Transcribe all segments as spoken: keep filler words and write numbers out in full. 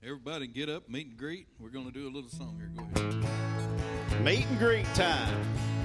Everybody get up, meet and greet. We're going to do a little song here. Go ahead. Meet and greet time.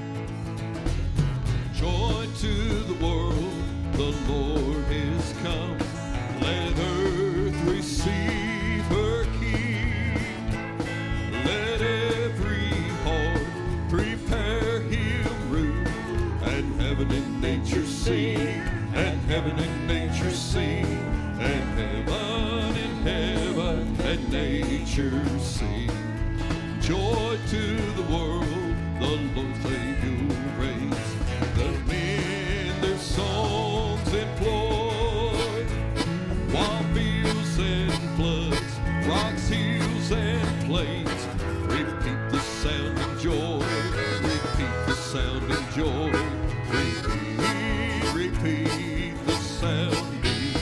Joy to the world, the Lord is come. Let earth receive her King. Let every heart prepare him room. And heaven and nature sing, and heaven and nature sing, and heaven and heaven and nature sing. Joy to the world, the Lord Savior reigns. The men their songs employ, while fields and floods, rocks, hills, and plains repeat the sound of joy, repeat the sound of joy, repeat, repeat the sound of joy.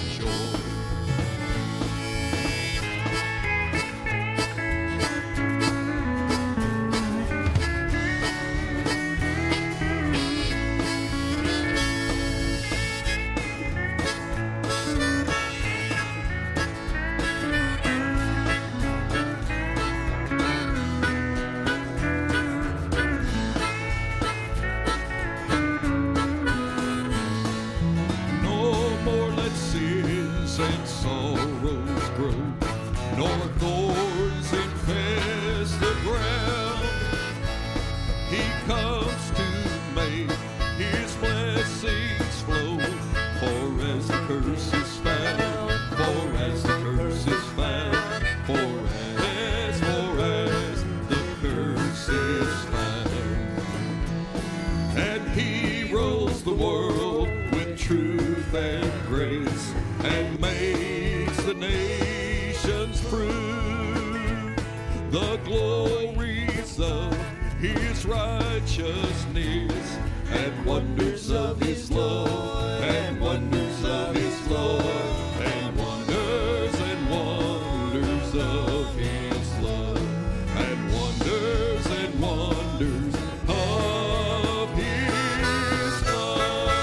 And sorrows grow, nor thorns infest the ground. He comes to make his blessings flow, for as the curse is found, for as the curse is found, for as, for as the curse is found. And he rules the world with truth and grace, and makes the nations prove the glories of his righteousness, and wonders of his love, and wonders of his love, and wonders and wonders of his love, and wonders and wonders of his love.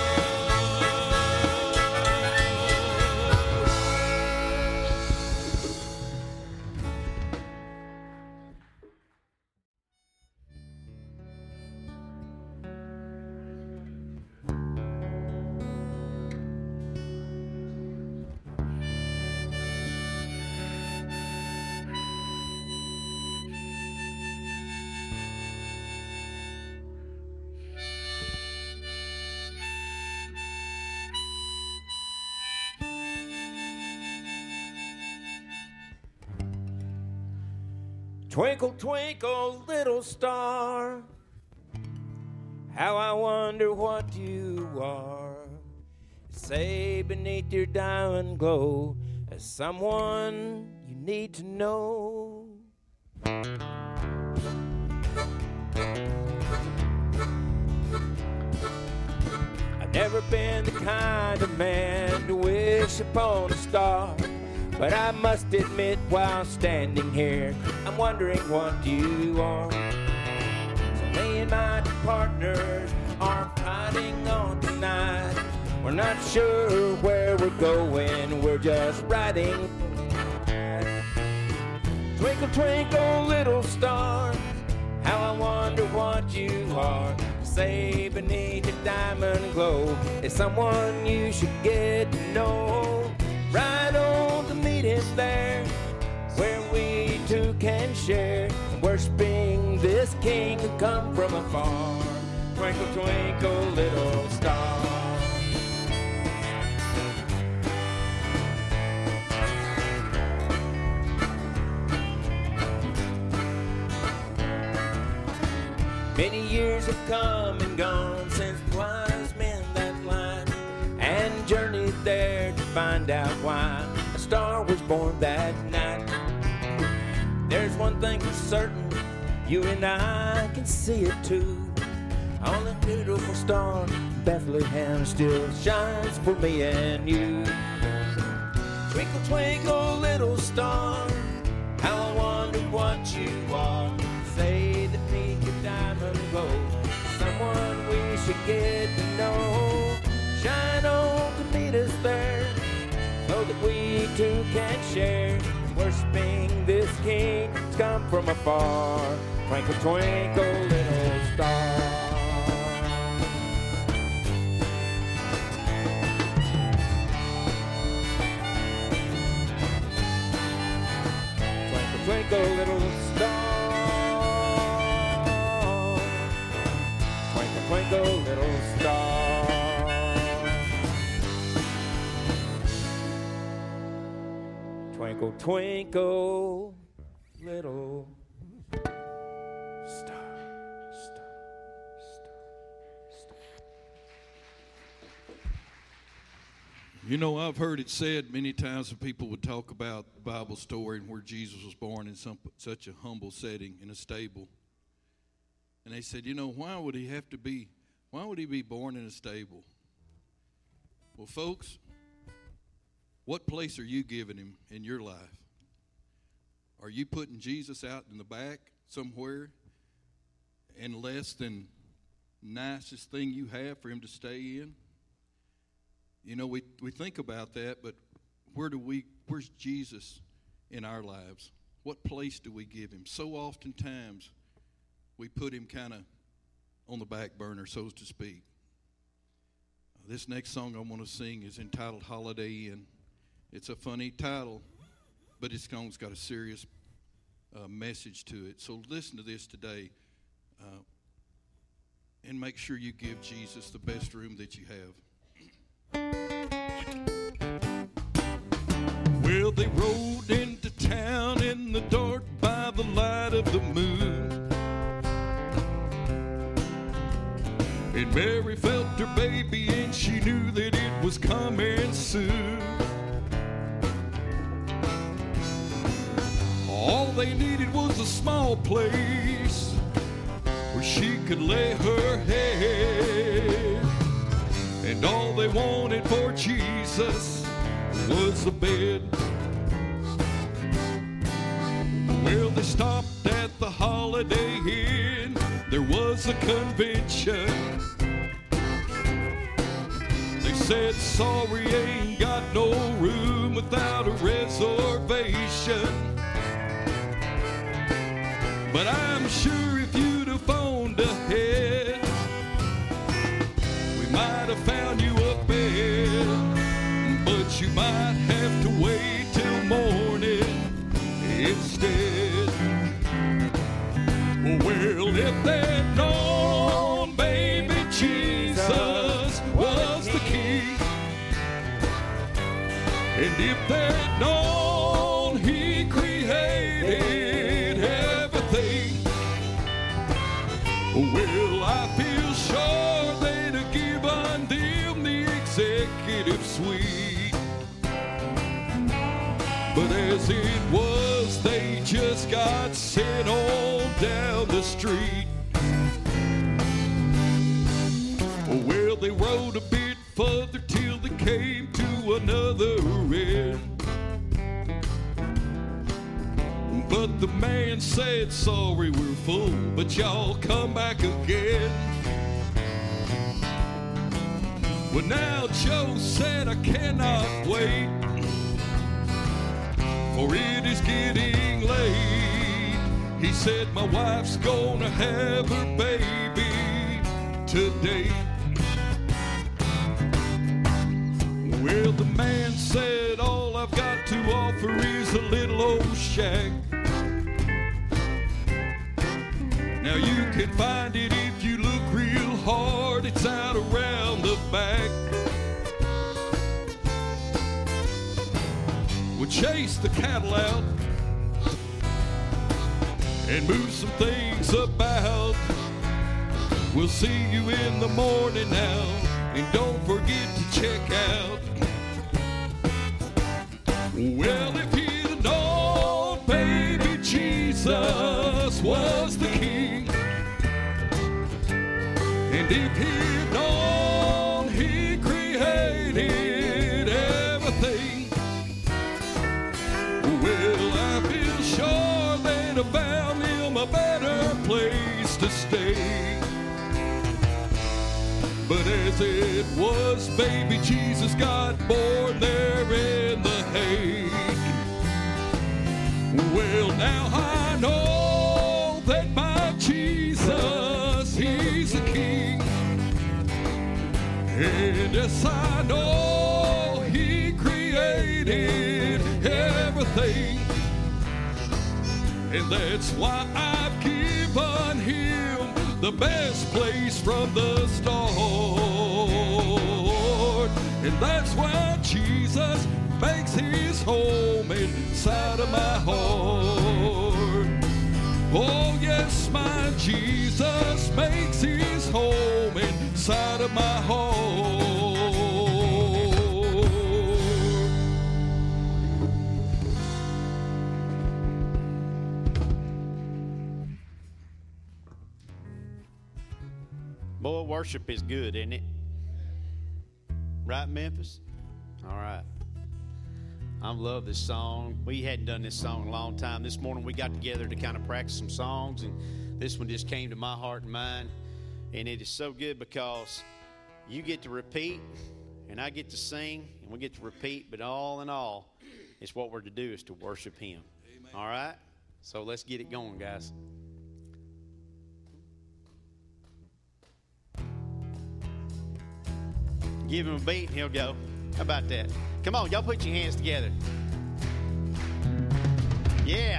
Twinkle, twinkle, little star, how I wonder what you are. Say beneath your diamond glow, as someone you need to know. I've never been the kind of man to wish upon a star, but I must admit while standing here, I'm wondering what you are. So me and my two partners are fighting on tonight. We're not sure where we're going, we're just riding. Twinkle, twinkle, little star, how I wonder what you are. Say beneath your diamond glow, is someone you should get to know. Ride on to meet us there, where we two can share, worshiping this king who come from afar. Twinkle, twinkle, little star. Many years have come and gone since the wise men that line and journeyed there to find out why a star was born that night. There's one thing for certain, you and I can see it too. On the beautiful star, Bethlehem still shines for me and you. Twinkle, twinkle, little star, how I wonder what you are. Say that me your diamond glow, someone we should get to know. Shine on to meet us there, so that we two can share, worshiping this shepherds come from afar. Twinkle, twinkle, little star. Twinkle, twinkle, little star. Twinkle, twinkle, little star. Twinkle, twinkle, little star, star, star, star. You know, I've heard it said many times when people would talk about the Bible story and where Jesus was born in some, such a humble setting in a stable. And they said, you know, why would he have to be, why would he be born in a stable? Well, folks, what place are you giving him in your life? Are you putting Jesus out in the back somewhere in less than nicest thing you have for him to stay in? You know, we, we think about that, but where do we, where's Jesus in our lives? What place do we give him? So oftentimes we put him kind of on the back burner, so to speak. Uh, this next song I want to sing is entitled Holiday Inn. It's a funny title, but it's got a serious uh, message to it. So listen to this today uh, and make sure you give Jesus the best room that you have. Well, they rode into town in the dark by the light of the moon. And Mary felt her baby and she knew that it was coming soon. All they needed was a small place where she could lay her head. And all they wanted for Jesus was a bed. Well, they stopped at the Holiday Inn. There was a convention. They said, sorry, ain't got no room without a reservation. But I'm sure if you'd have phoned ahead, we might have found you a bed. But you might have to wait till morning instead. Well, if they'd known baby Jesus was the king, and if they'd known he created everything, well, I feel sure they'd have given them the executive suite. But as it was, they just got sent on down the street. Well, they rode a bit further till they came to another inn. But the man said, sorry, we're full, but y'all come back again. Well, now Joe said, I cannot wait, for it is getting late. He said, my wife's gonna have her baby today. Well, the man said, all I've got to offer is a little old shack. Now you can find it if you look real hard. It's out around the back. We'll chase the cattle out and move some things about. We'll see you in the morning now, and don't forget to check out. Well, if he'd have known baby Jesus was the king, and if he'd known he created everything, well, I feel sure they'd have found him a better place to stay. But as it was, baby Jesus got born there in the hay. Well, now I know everything. And that's why I've given him the best place from the start. And that's why Jesus makes his home inside of my heart. Oh yes, my Jesus makes his home inside of my heart. Boy, worship is good, isn't it? Right, Memphis? All right. I love this song. We hadn't done this song in a long time. This morning we got together to kind of practice some songs, and this one just came to my heart and mind. And it is so good because you get to repeat, and I get to sing, and we get to repeat. But all in all, it's what we're to do is to worship him. Amen. All right? So let's get it going, guys. Give him a beat and he'll go. How about that? Come on, y'all put your hands together. Yeah.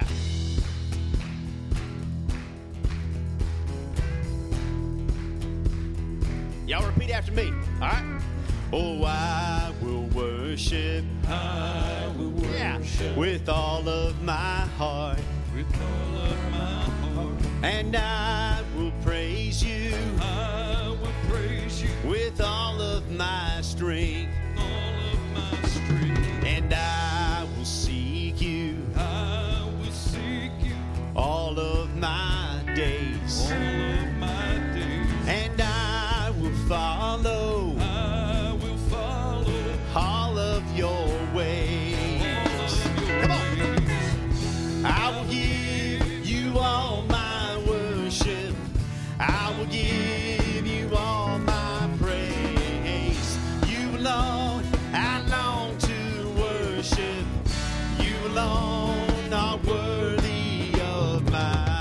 Y'all repeat after me. All right? Oh, I will worship. I will worship. Yeah. With all of my heart. With all of my heart. And I will praise you. I will praise you. With all of my strength. All of my strength. And I will seek you. I will seek you. All of my days. All of my days. And I will follow. I will follow. All of your ways. All of your Come on. ways. I will give you all my worship. I will give you all my praise. You alone, I long to worship. You alone are worthy of my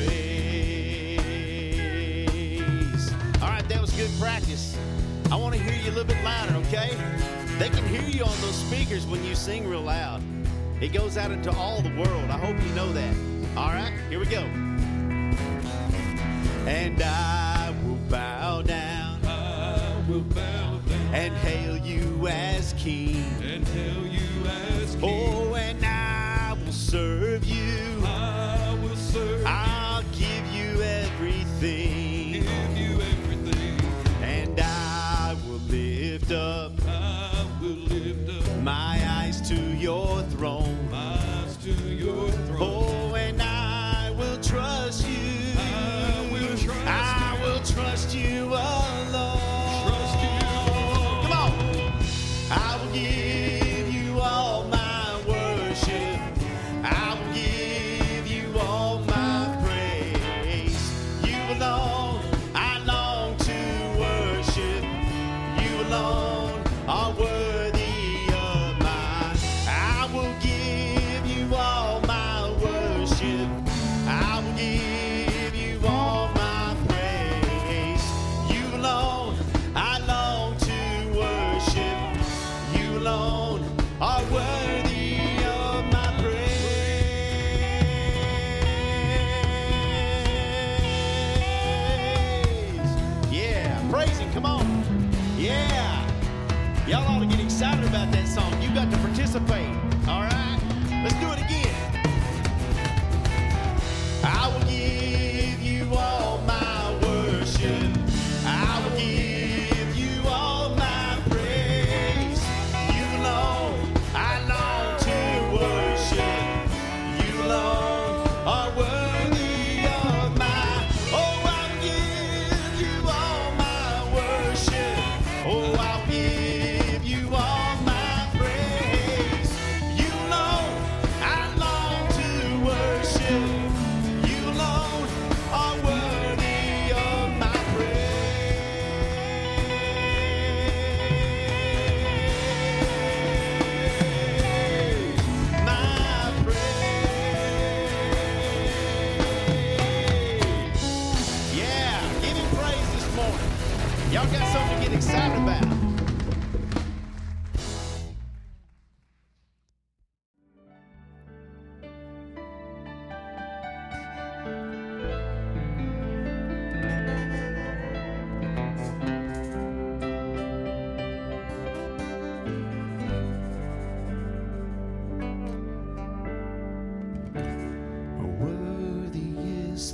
praise. All right, that was good practice. I want to hear you a little bit louder, okay? They can hear you on those speakers when you sing real loud. It goes out into all the world. I hope you know that. All right, here we go. And I will bow down. I will bow down. And hail you as King. And hail you as King. Oh, and I will serve you. I will serve. I'll give you everything. Give you everything. And I will lift up. I will lift up my eyes to your throne. my eyes to your throne. Oh, and I will trust you. I will trust I will trust you alone. Trust you alone. Come on. I will give you all my worship. I will give you all my praise. You alone, I long to worship. You alone are worthy of mine. I will give you all my worship. I will give you all my praise. You alone, I long to worship. You alone are worthy of my praise. Yeah, praise him, come on. Yeah. Y'all ought to get excited about that song. You got to participate. All right? Let's do it again. I will give you all my worship. I will give you all my praise. You alone, I long to worship. You alone are worthy of my. Oh, I will give you all my worship. Oh, I will give you all my praise.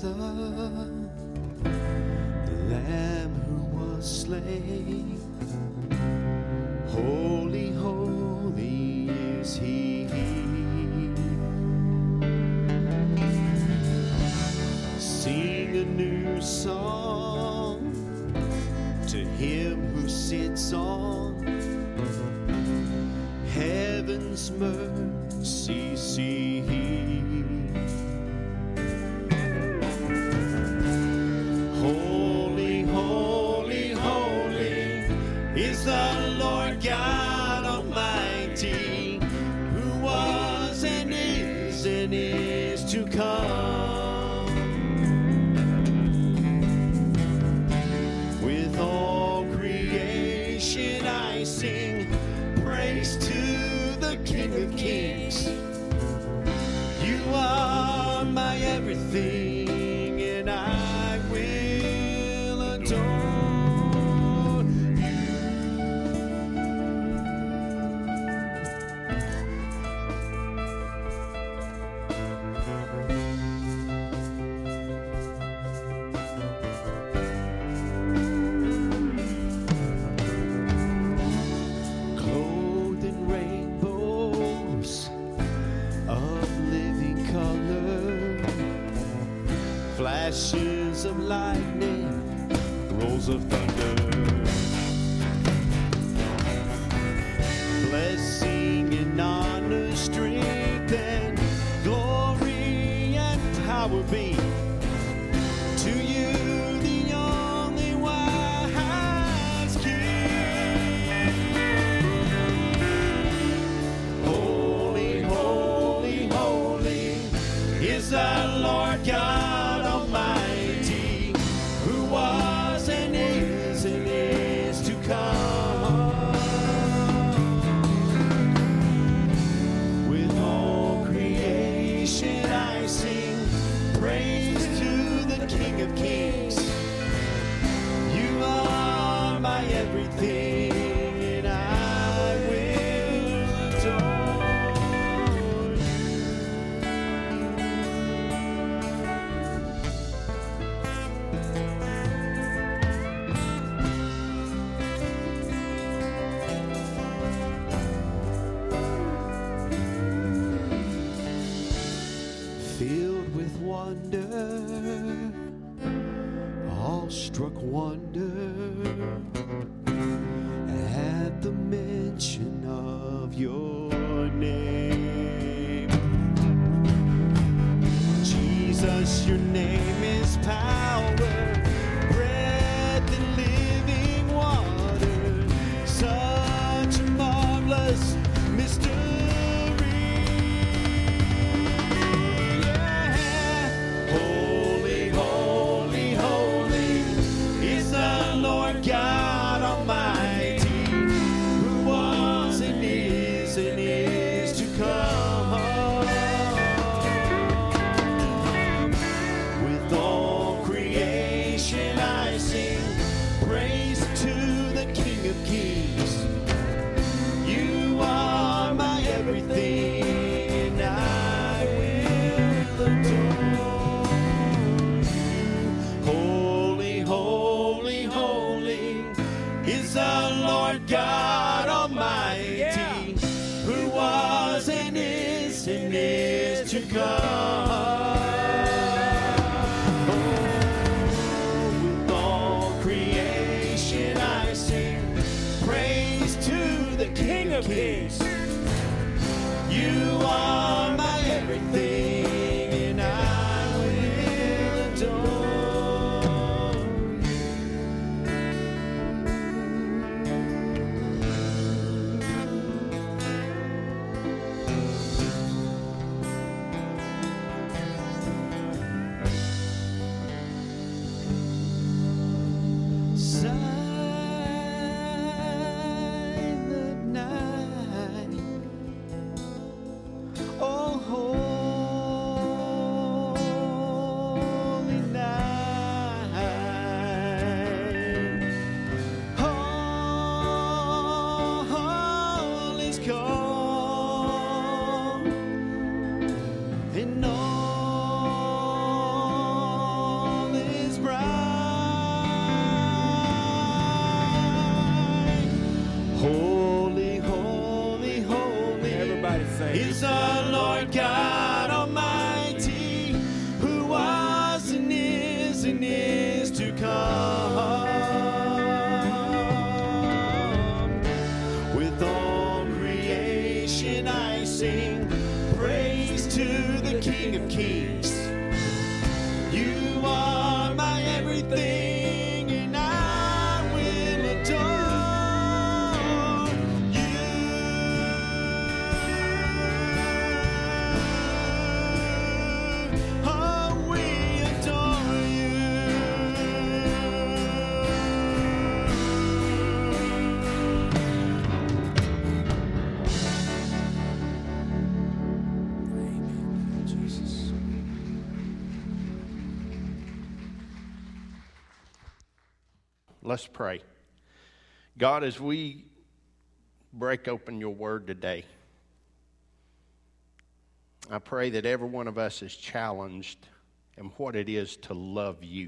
the Lamb who was slain. Holy, holy is he. Sing a new song to him who sits on heaven's mercy seat. Holy, holy, holy is the Lord God Almighty, who was and is and is to come. With all creation I sing praise to the King of Kings. You are my everything, and I will adore you. Clothed in rainbows of living color, flashes of lightning, rolls of thunder, blessing and honor, strength and glory and power be to you, the only wise King. Holy, holy, holy is the Lord God Almighty, who was and is and is to come. With all creation I sing praise to the King of Kings. You are my everything, and I will adore you. Filled with wonder, awestruck wonder, at the mention of your name. Jesus, your name is power, bread and living water, such a marvelous mystery. Holy, holy, holy is the Lord God Almighty, who was and is and is to come. With all creation I sing praise to the King of Kings. You are my everything, and I will adore you. Holy, holy, holy is the Lord God Almighty, Yeah. who was and is and is to come. Oh, with all creation I sing praise to the King of Kings. You are my everything, and I will adore you. Silent night, oh holy night, all is calm, and all King of Kings. You are my everything, and I will adore you. Oh, we adore you. Amen. Jesus. Let's pray. God, as we break open your word today, I pray that every one of us is challenged in what it is to love you.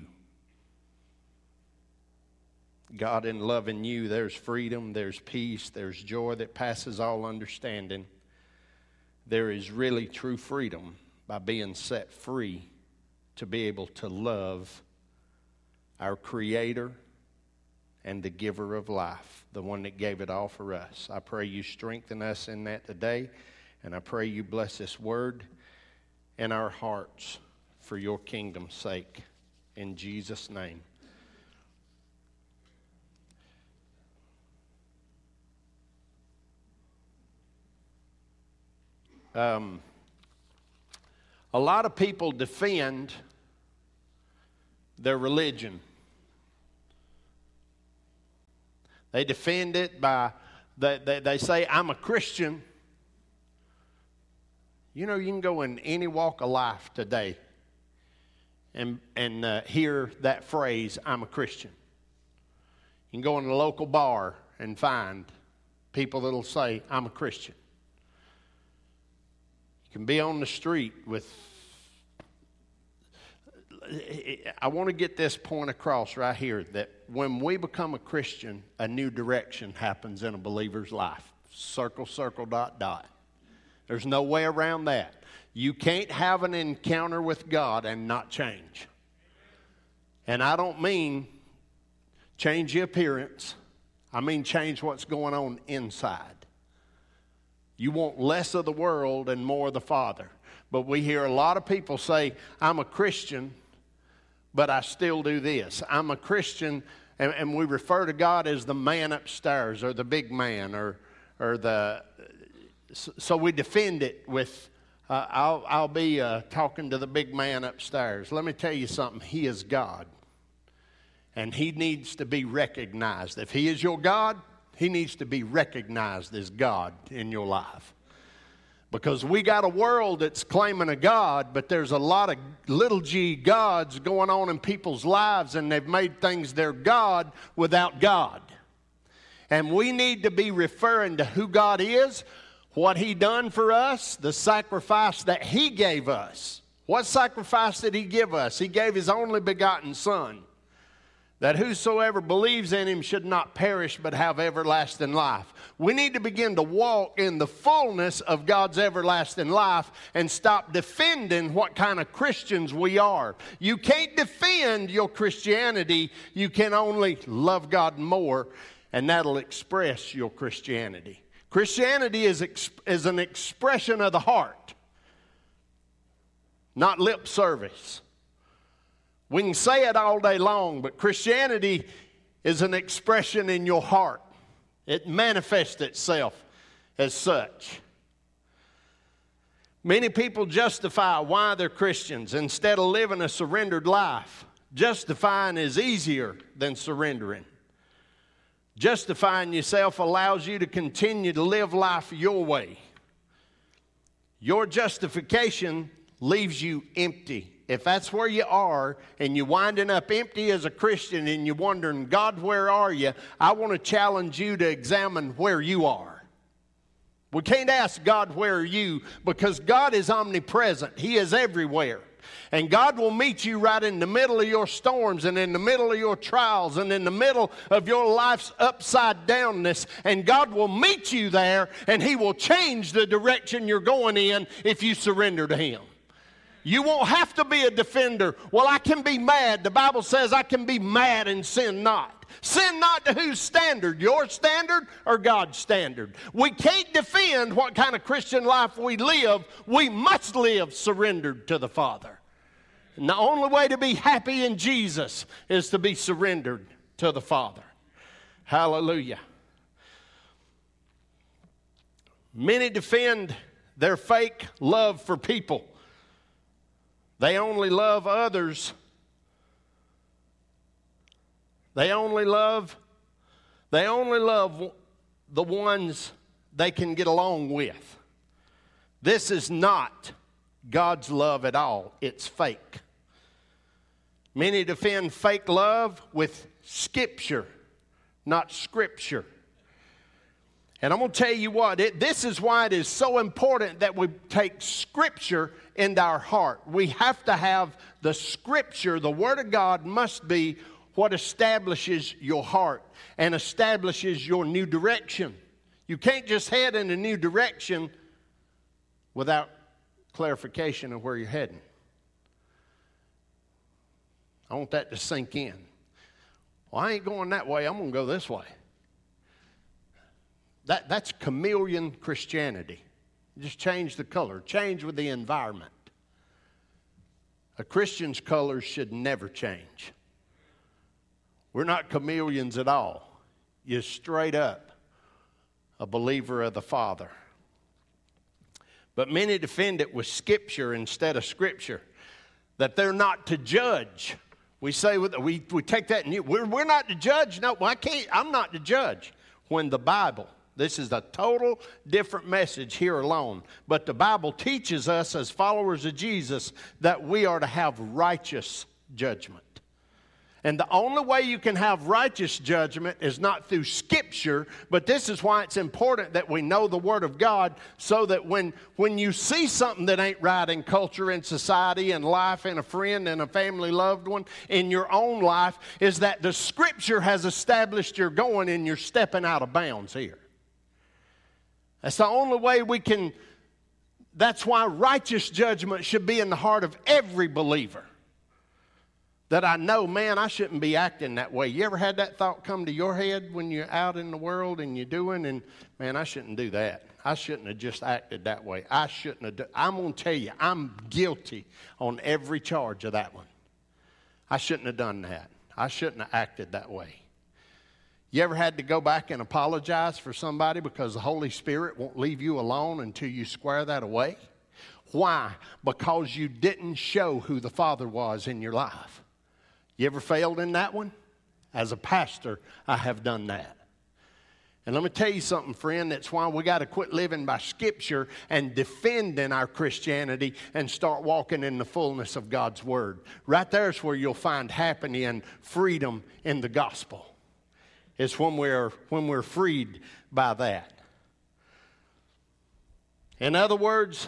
God, in loving you, there's freedom, there's peace, there's joy that passes all understanding. There is really true freedom by being set free to be able to love our Creator and the giver of life, the one that gave it all for us. I pray you strengthen us in that today, and I pray you bless this word in our hearts for your kingdom's sake. In Jesus' name. Um, a lot of people defend their religion. They defend it by, they, they, they say, I'm a Christian. You know, you can go in any walk of life today and, and uh, hear that phrase, I'm a Christian. You can go in a local bar and find people that'll say, I'm a Christian. You can be on the street with, I want to get this point across right here, that when we become a Christian, a new direction happens in a believer's life. Circle, circle, dot, dot. There's no way around that. You can't have an encounter with God and not change. And I don't mean change your appearance. I mean change what's going on inside. You want less of the world and more of the Father. But we hear a lot of people say, I'm a Christian, but I still do this. I'm a Christian, and, and we refer to God as the man upstairs, or the big man, or or the. So we defend it with, uh, I'll I'll be uh, talking to the big man upstairs. Let me tell you something. He is God, and He needs to be recognized. If He is your God, He needs to be recognized as God in your life. Because we got a world that's claiming a God, but there's a lot of little g gods going on in people's lives, and they've made things their God without God. And we need to be referring to who God is, what He done for us, the sacrifice that He gave us. What sacrifice did He give us? He gave His only begotten Son, that whosoever believes in Him should not perish but have everlasting life. We need to begin to walk in the fullness of God's everlasting life and stop defending what kind of Christians we are. You can't defend your Christianity. You can only love God more, and that'll express your Christianity. Christianity is, exp- is an expression of the heart, not lip service. We can say it all day long, but Christianity is an expression in your heart. It manifests itself as such. Many people justify why they're Christians instead of living a surrendered life. Justifying is easier than surrendering. Justifying yourself allows you to continue to live life your way. Your justification leaves you empty. If that's where you are and you're winding up empty as a Christian and you're wondering, God, where are you? I want to challenge you to examine where you are. We can't ask God, where are you? Because God is omnipresent. He is everywhere. And God will meet you right in the middle of your storms and in the middle of your trials and in the middle of your life's upside downness. And God will meet you there, and He will change the direction you're going in if you surrender to Him. You won't have to be a defender. Well, I can be mad. The Bible says I can be mad and sin not. not. Sin not to whose standard? Your standard or God's standard? We can't defend what kind of Christian life we live. We must live surrendered to the Father. And the only way to be happy in Jesus is to be surrendered to the Father. Hallelujah. Many defend their fake love for people. They only love others. They only love, they only love the ones they can get along with. This is not God's love at all. It's fake. Many defend fake love with Scripture, not Scripture. And I'm going to tell you what, it, this is why it is so important that we take Scripture into our heart. We have to have the Scripture, the Word of God must be what establishes your heart and establishes your new direction. You can't just head in a new direction without clarification of where you're heading. I want that to sink in. Well, I ain't going that way. I'm going to go this way. That, that's chameleon Christianity. Just change the color. Change with the environment. A Christian's colors should never change. We're not chameleons at all. You're straight up a believer of the Father. But many defend it with Scripture instead of Scripture. That they're not to judge. We say, we, we take that and you, we're, we're not to judge. No, I can't, I'm not to judge. When the Bible, this is a total different message here alone. But the Bible teaches us as followers of Jesus that we are to have righteous judgment. And the only way you can have righteous judgment is not through Scripture, but this is why it's important that we know the Word of God so that when, when you see something that ain't right in culture and society and life and a friend and a family loved one in your own life, is that the Scripture has established you're going and you're stepping out of bounds here. That's the only way we can, that's why righteous judgment should be in the heart of every believer. That I know, man, I shouldn't be acting that way. You ever had that thought come to your head when you're out in the world and you're doing, and man, I shouldn't do that. I shouldn't have just acted that way. I shouldn't have. Do, I'm going to tell you, I'm guilty on every charge of that one. I shouldn't have done that. I shouldn't have acted that way. You ever had to go back and apologize for somebody because the Holy Spirit won't leave you alone until you square that away? Why? Because you didn't show who the Father was in your life. You ever failed in that one? As a pastor, I have done that. And let me tell you something, friend. That's why we got to quit living by Scripture and defending our Christianity and start walking in the fullness of God's Word. Right there is where you'll find happiness and freedom in the gospel. It's when we're, when we're freed by that. In other words,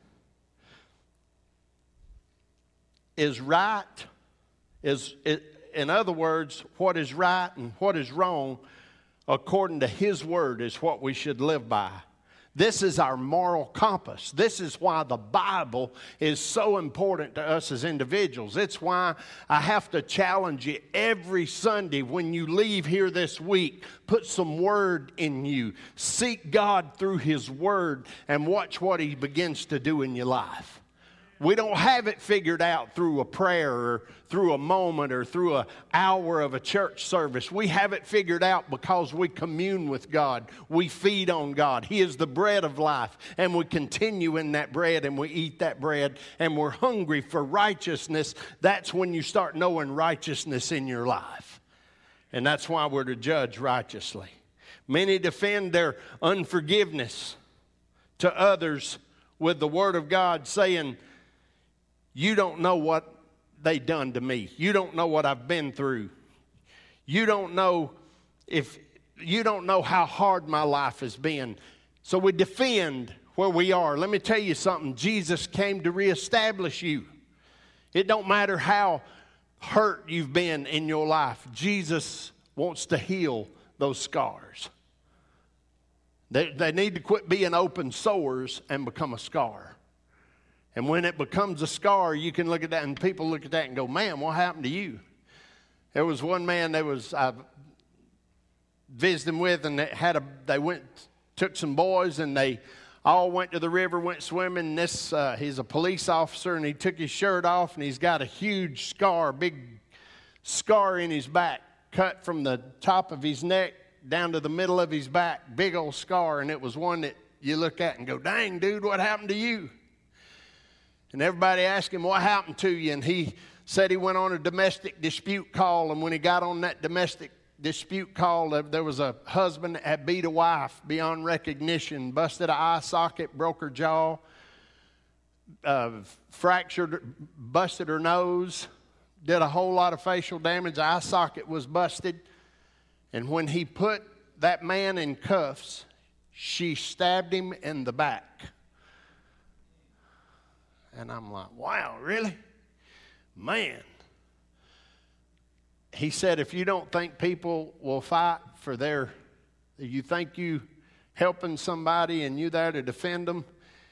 is right... Is, in other words, what is right and what is wrong according to His Word is what we should live by. This is our moral compass. This is why the Bible is so important to us as individuals. It's why I have to challenge you every Sunday when you leave here this week. Put some Word in you. Seek God through His Word and watch what He begins to do in your life. We don't have it figured out through a prayer or through a moment or through an hour of a church service. We have it figured out because we commune with God. We feed on God. He is the bread of life. And we continue in that bread and we eat that bread and we're hungry for righteousness. That's when you start knowing righteousness in your life. And that's why we're to judge righteously. Many defend their unforgiveness to others with the Word of God saying, you don't know what they done to me. You don't know what I've been through. You don't know if you don't know how hard my life has been. So we defend where we are. Let me tell you something. Jesus came to reestablish you. It don't matter how hurt you've been in your life. Jesus wants to heal those scars. They, they need to quit being open sores and become a scar. And when it becomes a scar, you can look at that and people look at that and go, man, what happened to you? There was one man that was I visited him with, and they had a they went took some boys, and they all went to the river, went swimming. And this uh, he's a police officer, and he took his shirt off, and he's got a huge scar, big scar in his back, cut from the top of his neck down to the middle of his back, big old scar. And it was one that you look at and go, "Dang, dude, what happened to you?" And everybody asked him, "What happened to you?" And he said he went on a domestic dispute call, and when he got on that domestic dispute call, there was a husband that had beat a wife beyond recognition, busted an eye socket, broke her jaw, uh, fractured, busted her nose, did a whole lot of facial damage. The eye socket was busted. And when he put that man in cuffs, she stabbed him in the back. And I'm like, wow, really? Man. He said, if you don't think people will fight for their, you think you helping somebody and you there to defend them,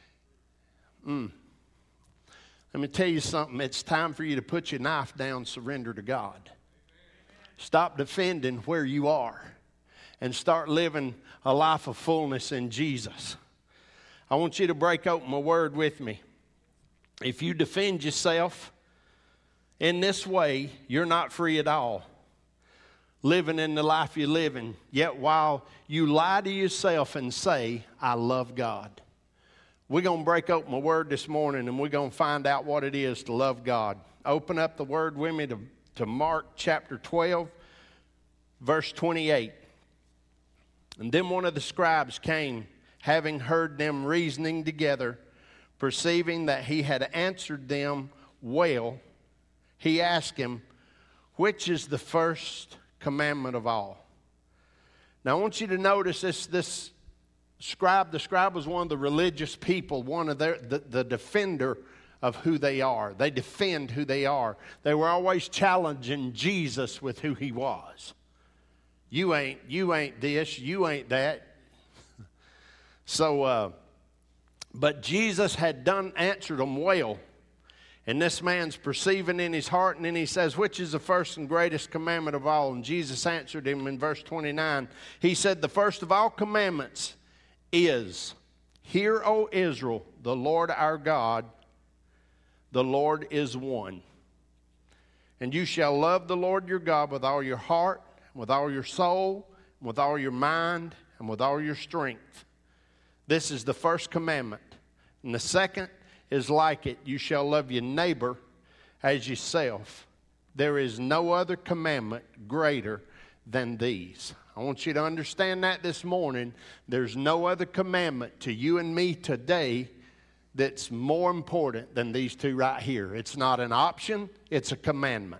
mm. Let me tell you something. It's time for you to put your knife down, surrender to God. Stop defending where you are and start living a life of fullness in Jesus. I want you to break open my word with me. If you defend yourself in this way, you're not free at all. Living in the life you're living, yet while you lie to yourself and say, I love God. We're going to break open my word this morning, and we're going to find out what it is to love God. Open up the word with me to, to Mark chapter twelve, verse twenty-eight. And then one of the scribes came, having heard them reasoning together, perceiving that he had answered them well. He asked him, which is the first commandment of all? Now I want you to notice this, this scribe. The scribe was one of the religious people, one of their, the, the defender of who they are. They defend who they are. They were always challenging Jesus with who he was. You ain't, you ain't this, you ain't that. So, uh, but Jesus had done answered them well. And this man's perceiving in his heart, and then he says, which is the first and greatest commandment of all? And Jesus answered him in verse twenty-nine. He said, the first of all commandments is, hear, O Israel, the Lord our God, the Lord is one. And you shall love the Lord your God with all your heart, with all your soul, with all your mind, and with all your strength. This is the first commandment. And the second is like it. You shall love your neighbor as yourself. There is no other commandment greater than these. I want you to understand that this morning. There's no other commandment to you and me today that's more important than these two right here. It's not an option, it's a commandment.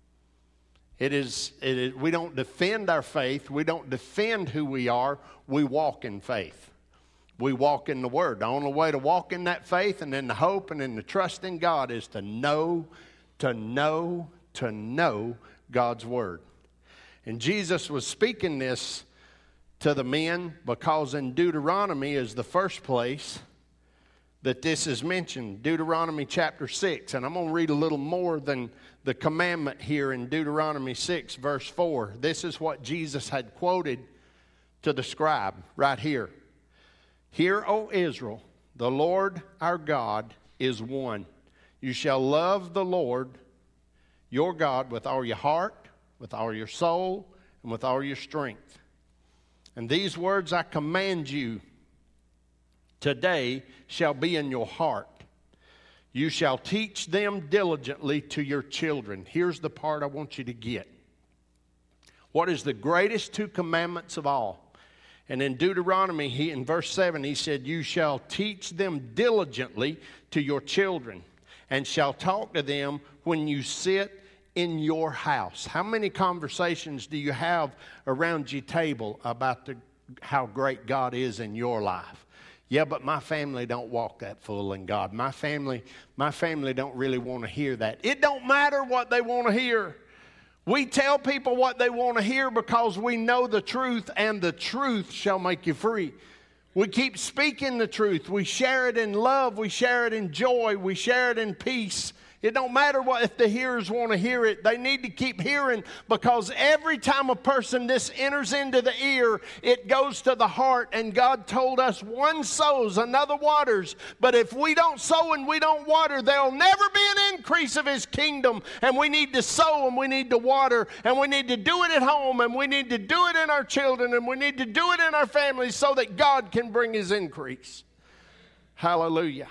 It is, it is, we don't defend our faith, we don't defend who we are, we walk in faith. We walk in the Word. The only way to walk in that faith and in the hope and in the trust in God is to know, to know, to know God's Word. And Jesus was speaking this to the men because in Deuteronomy is the first place that this is mentioned. Deuteronomy chapter six. And I'm going to read a little more than the commandment here in Deuteronomy six, verse four. This is what Jesus had quoted to the scribe right here. Hear, O Israel, the Lord our God is one. You shall love the Lord your God with all your heart, with all your soul, and with all your strength. And these words I command you today shall be in your heart. You shall teach them diligently to your children. Here's the part I want you to get. What is the greatest two commandments of all? And in Deuteronomy, he, in verse seven, he said, you shall teach them diligently to your children, and shall talk to them when you sit in your house. How many conversations do you have around your table about the, how great God is in your life? Yeah, but my family don't walk that full in God. My family, my family don't really want to hear that. It don't matter what they want to hear. We tell people what they want to hear because we know the truth, and the truth shall make you free. We keep speaking the truth. We share it in love. We share it in joy. We share it in peace. It don't matter what if the hearers want to hear it. They need to keep hearing, because every time a person this enters into the ear, it goes to the heart. And God told us, one sows, another waters. But if we don't sow and we don't water, there'll never be an increase of His kingdom. And we need to sow and we need to water, and we need to do it at home, and we need to do it in our children, and we need to do it in our families so that God can bring His increase. Hallelujah.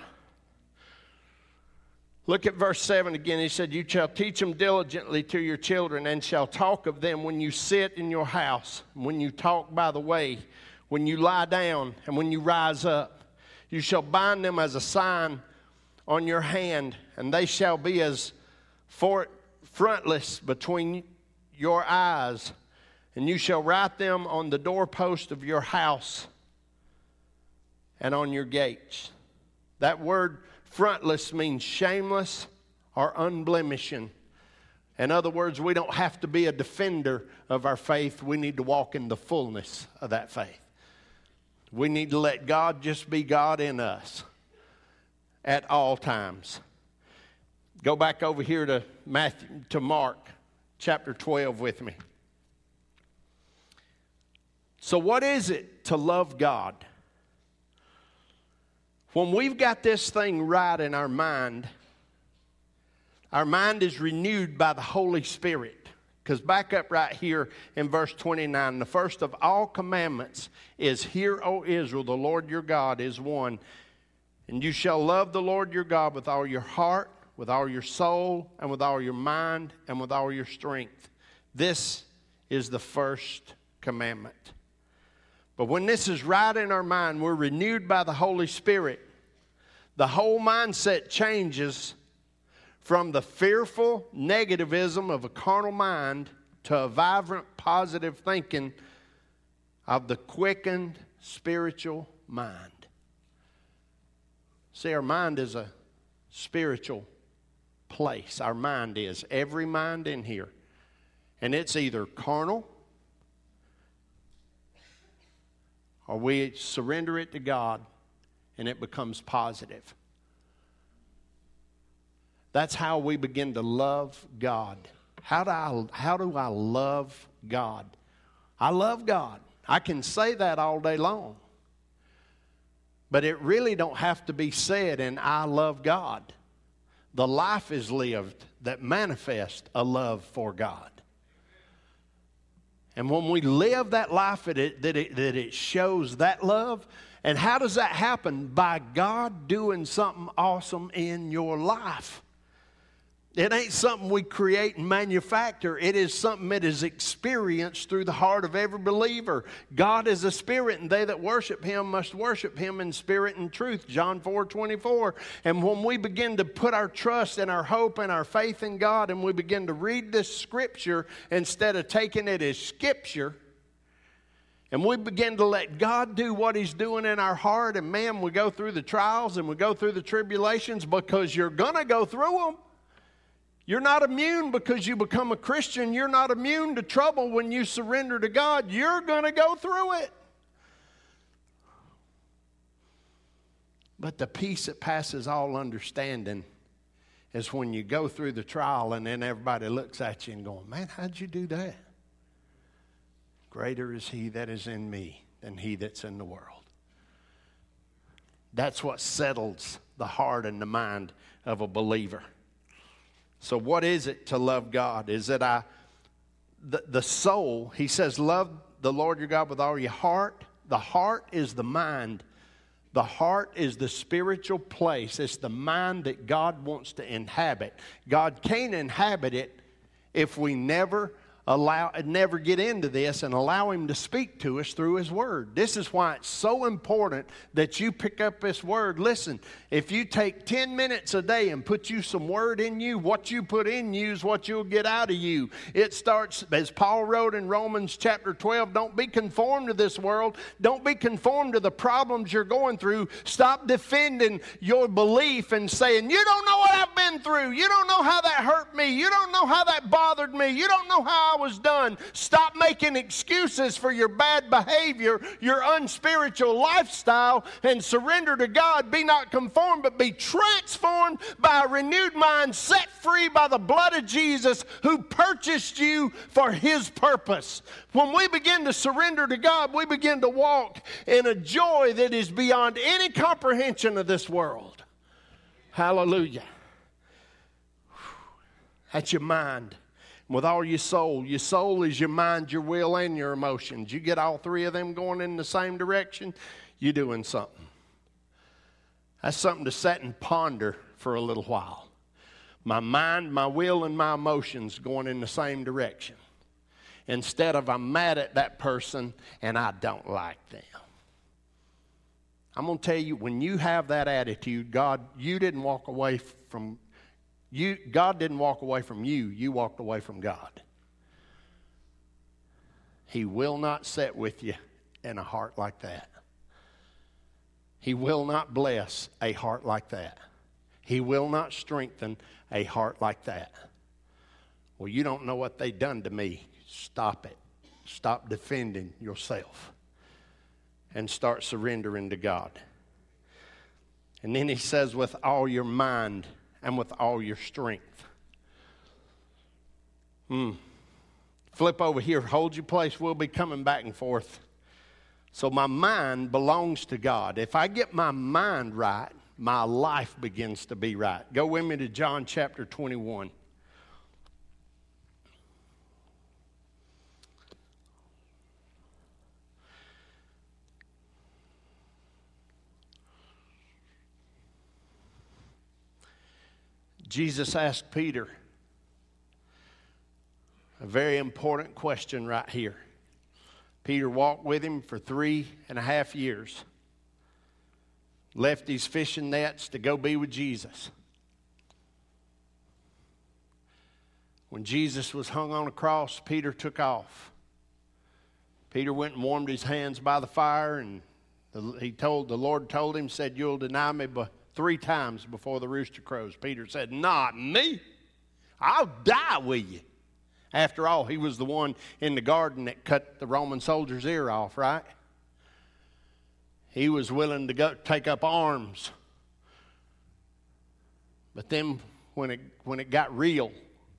Look at verse seven again. He said, you shall teach them diligently to your children, and shall talk of them when you sit in your house, when you talk by the way, when you lie down, and when you rise up. You shall bind them as a sign on your hand, and they shall be as for frontlets between your eyes, and you shall write them on the doorpost of your house and on your gates. That word frontless means shameless or unblemishing. In other words, we don't have to be a defender of our faith. We need to walk in the fullness of that faith. We need to let God just be God in us at all times. Go back over here to Matthew, to Mark chapter twelve with me. So what is it to love God? When we've got this thing right in our mind, our mind is renewed by the Holy Spirit. Because back up right here in verse twenty-nine, the first of all commandments is, hear, O Israel, the Lord your God is one. And you shall love the Lord your God with all your heart, with all your soul, and with all your mind, and with all your strength. This is the first commandment. But when this is right in our mind, we're renewed by the Holy Spirit, the whole mindset changes from the fearful negativism of a carnal mind to a vibrant, positive thinking of the quickened spiritual mind. See, our mind is a spiritual place. Our mind is. Every mind in here. And it's either carnal, or we surrender it to God and it becomes positive. That's how we begin to love God. How do I, how do I love God? I love God. I can say that all day long. But it really don't have to be said in I love God. The life is lived that manifests a love for God. And when we live that life, that it, that, it, that it shows that love. And how does that happen? By God doing something awesome in your life. It ain't something we create and manufacture. It is something that is experienced through the heart of every believer. God is a spirit, and they that worship Him must worship Him in spirit and truth. John four twenty-four. And when we begin to put our trust and our hope and our faith in God, and we begin to read this scripture instead of taking it as scripture, and we begin to let God do what He's doing in our heart, and man, we go through the trials and we go through the tribulations, because you're going to go through them. You're not immune because you become a Christian. You're not immune to trouble when you surrender to God. You're going to go through it. But the peace that passes all understanding is when you go through the trial and then everybody looks at you and going, man, how'd you do that? Greater is He that is in me than he that's in the world. That's what settles the heart and the mind of a believer. So what is it to love God? Is that I, the, the soul, He says, love the Lord your God with all your heart. The heart is the mind. The heart is the spiritual place. It's the mind that God wants to inhabit. God can't inhabit it if we never allow, never get into this and allow Him to speak to us through His Word. This is why it's so important that you pick up this Word. Listen, if you take ten minutes a day and put you some Word in you, what you put in you is what you'll get out of you. It starts, as Paul wrote in Romans chapter twelve, don't be conformed to this world. Don't be conformed to the problems you're going through. Stop defending your belief and saying, you don't know what I've been been through. You don't know how that hurt me. You don't know how that bothered me. You don't know how I was done. Stop making excuses for your bad behavior, your unspiritual lifestyle, and surrender to God. Be not conformed, but be transformed by a renewed mind, set free by the blood of Jesus who purchased you for His purpose. When we begin to surrender to God, we begin to walk in a joy that is beyond any comprehension of this world. Hallelujah. That's your mind. With all your soul. Your soul is your mind, your will, and your emotions. You get all three of them going in the same direction, you're doing something. That's something to sit and ponder for a little while. My mind, my will, and my emotions going in the same direction. Instead of I'm mad at that person and I don't like them. I'm going to tell you, when you have that attitude, God, you didn't walk away from you. God didn't walk away from you. You walked away from God. He will not sit with you in a heart like that. He will not bless a heart like that. He will not strengthen a heart like that. Well, you don't know what they done to me. Stop it. Stop defending yourself. And start surrendering to God. And then he says, with all your mind and with all your strength. Hmm. Flip over here. Hold your place. We'll be coming back and forth. So my mind belongs to God. If I get my mind right, my life begins to be right. Go with me to John chapter twenty-one. Jesus asked Peter a very important question right here. Peter walked with him for three and a half years. Left his fishing nets to go be with Jesus. When Jesus was hung on a cross, Peter took off. Peter went and warmed his hands by the fire, and the, he told the Lord told him, said, "You'll deny me but three times before the rooster crows." Peter said, "Not me. I'll die with you." After all, he was the one in the garden that cut the Roman soldier's ear off, right? He was willing to go take up arms. But then when it when it got real,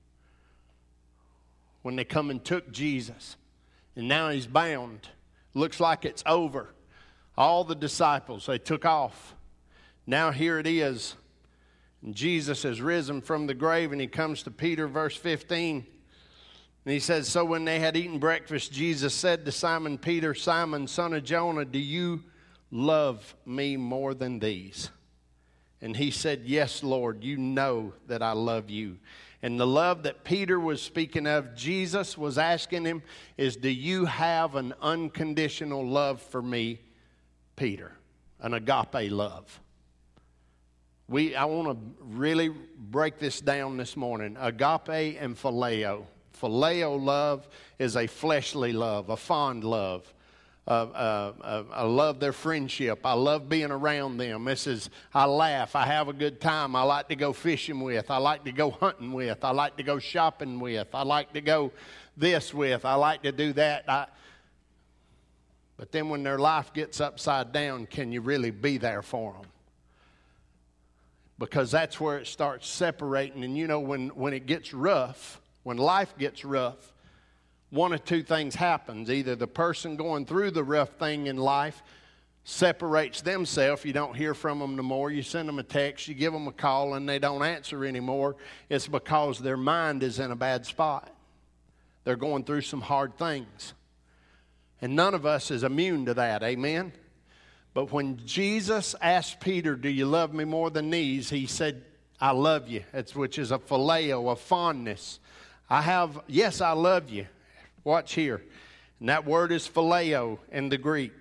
when they come and took Jesus, and now he's bound, looks like it's over. All the disciples, they took off. Now here it is. And Jesus has risen from the grave, and he comes to Peter, verse fifteen. And he says, "So when they had eaten breakfast, Jesus said to Simon Peter, 'Simon, son of Jonah, do you love me more than these?' And he said, 'Yes, Lord, you know that I love you.'" And the love that Peter was speaking of, Jesus was asking him, is, do you have an unconditional love for me, Peter? An agape love. We, I want to really break this down this morning. Agape and phileo. Phileo love is a fleshly love, a fond love. Uh, uh, uh, I love their friendship. I love being around them. This is, I laugh. I have a good time. I like to go fishing with. I like to go hunting with. I like to go shopping with. I like to go this with. I like to do that. I, but then when their life gets upside down, can you really be there for them? Because that's where it starts separating. And you know, when, when it gets rough, when life gets rough, one of two things happens. Either the person going through the rough thing in life separates themselves. You don't hear from them no more. You send them a text, you give them a call, and they don't answer anymore. It's because their mind is in a bad spot. They're going through some hard things. And none of us is immune to that, amen? But when Jesus asked Peter, "Do you love me more than these?" he said, "I love you," it's, which is a phileo, a fondness. I have, yes, I love you. Watch here. And that word is phileo in the Greek.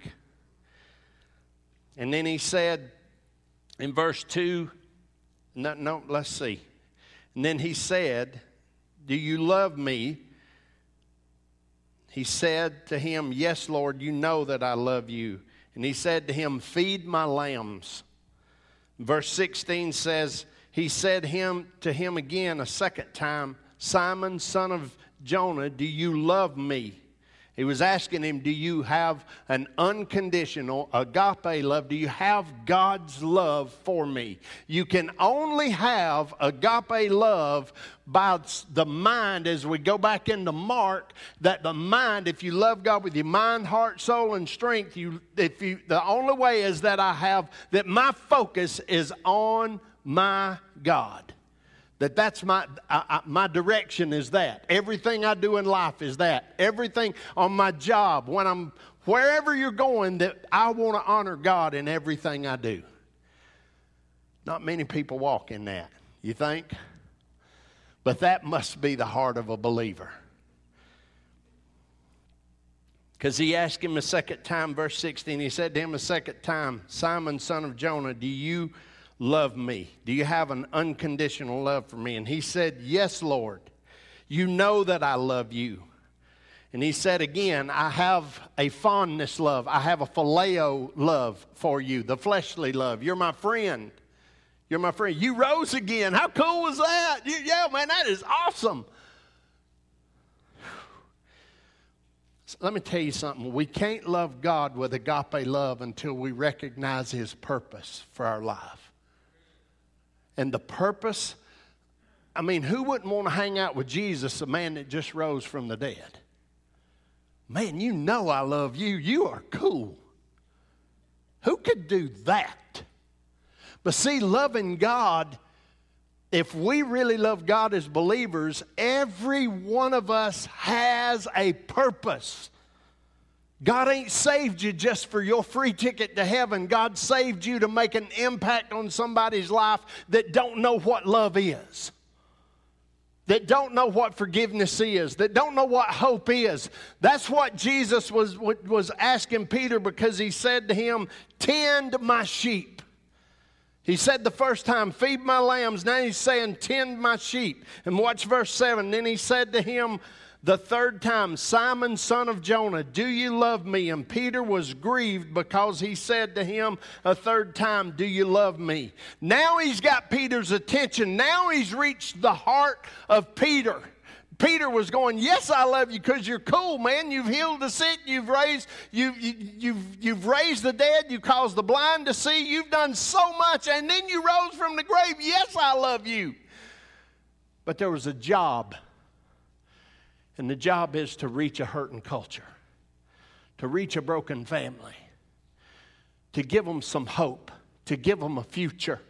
And then he said in verse two, no, no, let's see. And then he said, "Do you love me?" He said to him, "Yes, Lord, you know that I love you." And he said to him, "Feed my lambs." Verse sixteen says, he said him to him again a second time, Simon, son of Jonah, do you love me? He was asking him, do you have an unconditional agape love? Do you have God's love for me? You can only have agape love by the mind, as we go back into Mark, that the mind, if you love God with your mind, heart, soul, and strength, you, if you, the only way is that I have, that my focus is on my God. That that's my, I, I, my direction is that. Everything I do in life is that. Everything on my job, when I'm, wherever you're going, that I want to honor God in everything I do. Not many people walk in that, you think? But that must be the heart of a believer. Because he asked him a second time, verse sixteen, he said to him a second time, Simon, son of Jonah, do you love me? Do you have an unconditional love for me? And he said, yes, Lord. You know that I love you. And he said again, I have a fondness love. I have a phileo love for you, the fleshly love. You're my friend. You're my friend. You rose again. How cool was that? You, yeah, man, that is awesome. So let me tell you something. We can't love God with agape love until we recognize his purpose for our life. And the purpose, I mean, who wouldn't want to hang out with Jesus, a man that just rose from the dead? Man, you know I love you. You are cool. Who could do that? But see, loving God, if we really love God as believers, every one of us has a purpose. God ain't saved you just for your free ticket to heaven. God saved you to make an impact on somebody's life that don't know what love is, that don't know what forgiveness is, that don't know what hope is. That's what Jesus was, was asking Peter, because he said to him, tend my sheep. He said the first time, feed my lambs. Now he's saying, tend my sheep. And watch verse seven. Then he said to him the third time, Simon, son of Jonah, do you love me? And Peter was grieved because he said to him a third time, do you love me? Now he's got Peter's attention. Now he's reached the heart of Peter. Peter was going, yes, I love you because you're cool, man. You've healed the sick. You've raised, you, you, you've, you've raised the dead. You caused the blind to see. You've done so much. And then you rose from the grave. Yes, I love you. But there was a job. And the job is to reach a hurting culture, to reach a broken family, to give them some hope, to give them a future.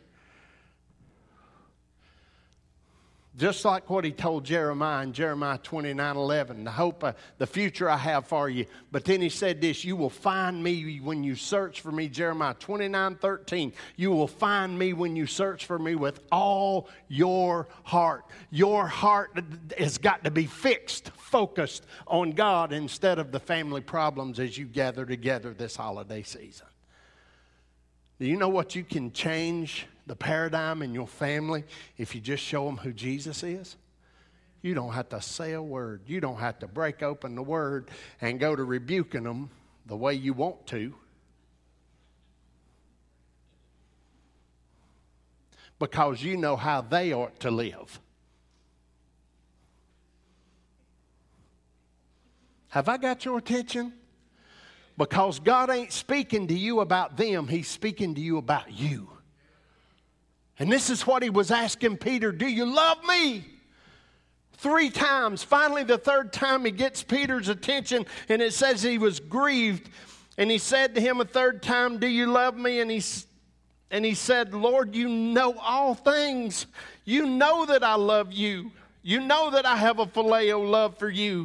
Just like what he told Jeremiah in Jeremiah twenty-nine eleven, the hope, uh, the future I have for you. But then he said this, you will find me when you search for me, Jeremiah twenty-nine thirteen. You will find me when you search for me with all your heart. Your heart has got to be fixed, focused on God instead of the family problems as you gather together this holiday season. Do you know what you can change the paradigm in your family if you just show them who Jesus is? You don't have to say a word. You don't have to break open the word and go to rebuking them the way you want to. Because you know how they ought to live. Have I got your attention? Because God ain't speaking to you about them. He's speaking to you about you. And this is what he was asking Peter, do you love me? Three times. Finally, the third time he gets Peter's attention, and it says he was grieved. And he said to him a third time, do you love me? And he, and he said, Lord, you know all things. You know that I love you. You know that I have a phileo love for you.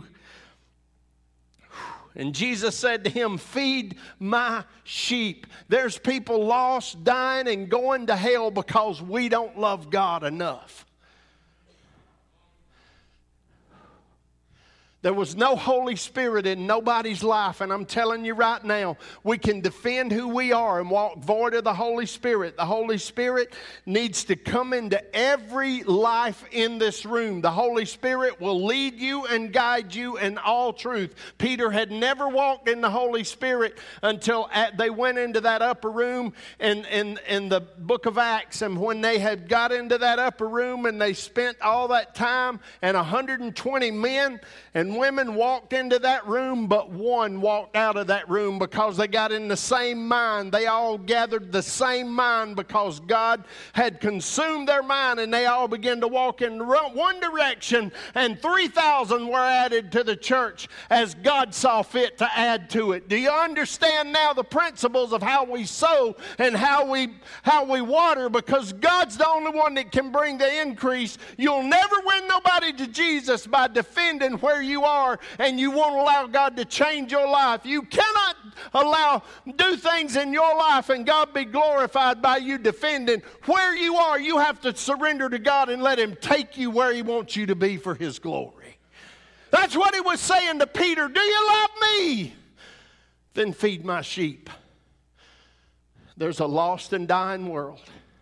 And Jesus said to him, feed my sheep. There's people lost, dying, and going to hell because we don't love God enough. There was no Holy Spirit in nobody's life. And I'm telling you right now, we can defend who we are and walk void of the Holy Spirit. The Holy Spirit needs to come into every life in this room. The Holy Spirit will lead you and guide you in all truth. Peter had never walked in the Holy Spirit until at, they went into that upper room in, in, in the book of Acts. And when they had got into that upper room and they spent all that time, and one hundred twenty men and women walked into that room, but one walked out of that room because they got in the same mind. They all gathered the same mind because God had consumed their mind, and they all began to walk in one direction, and three thousand were added to the church as God saw fit to add to it. Do you understand now the principles of how we sow and how we, how we water? Because God's the only one that can bring the increase. You'll never win nobody to Jesus by defending where you are, and you won't allow God to change your life. You cannot allow do things in your life and God be glorified by you defending where you are. You have to surrender to God and let Him take you where He wants you to be for His glory. That's what He was saying to Peter. Do you love me? Then feed my sheep. There's a lost and dying world,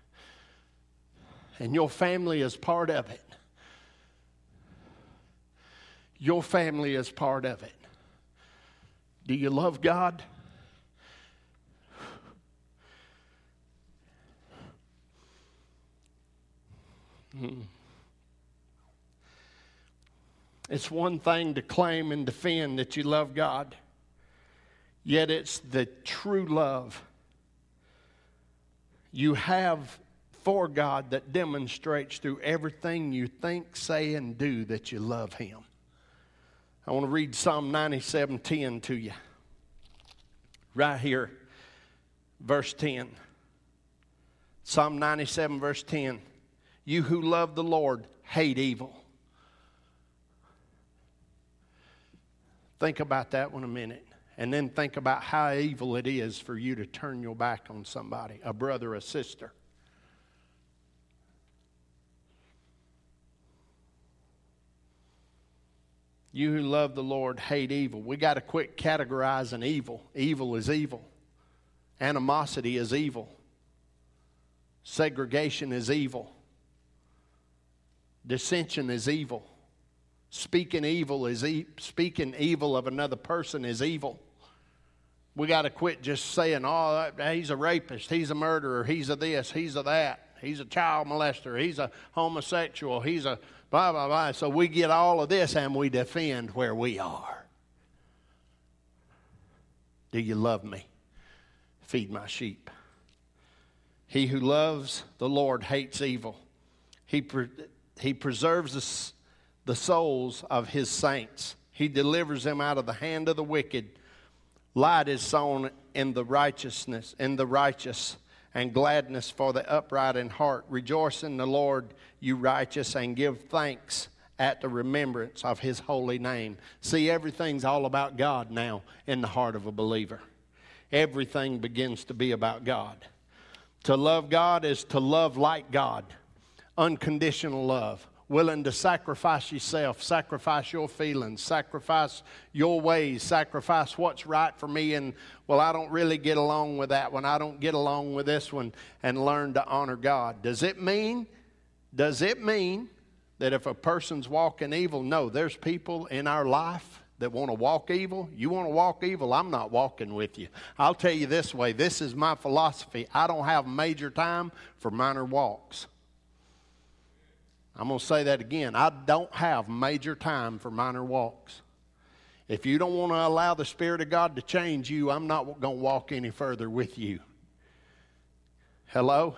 and your family is part of it. Your family is part of it. Do you love God? Hmm. It's one thing to claim and defend that you love God, yet it's the true love you have for God that demonstrates through everything you think, say, and do that you love Him. I want to read Psalm ninety-seven ten to you. Right here, verse ten. Psalm ninety-seven, verse ten. You who love the Lord hate evil. Think about that one a minute. And then think about how evil it is for you to turn your back on somebody, a brother, a sister. You who love the Lord hate evil. We got to quit categorizing evil. Evil is evil. Animosity is evil. Segregation is evil. Dissension is evil. Speaking evil is e- speaking evil of another person is evil. We got to quit just saying, "Oh, he's a rapist, he's a murderer, he's a this, he's a that, he's a child molester, he's a homosexual, he's a blah blah blah." So we get all of this and we defend where we are. Do you love me? Feed my sheep. He who loves the Lord hates evil. He pre- he preserves the the souls of His saints. He delivers them out of the hand of the wicked. Light is sown in the righteousness, in the righteous, and gladness for the upright in heart. Rejoice in the Lord, you righteous, and give thanks at the remembrance of His holy name. See, everything's all about God now in the heart of a believer. Everything begins to be about God. To love God is to love like God. Unconditional love. Willing to sacrifice yourself, sacrifice your feelings, sacrifice your ways, sacrifice what's right for me. And, well, I don't really get along with that one. I don't get along with this one, and learn to honor God. Does it mean, does it mean that if a person's walking evil? No, there's people in our life that want to walk evil. You want to walk evil? I'm not walking with you. I'll tell you this way. This is my philosophy. I don't have major time for minor walks. I'm going to say that again. I don't have major time for minor walks. If you don't want to allow the Spirit of God to change you, I'm not going to walk any further with you. Hello?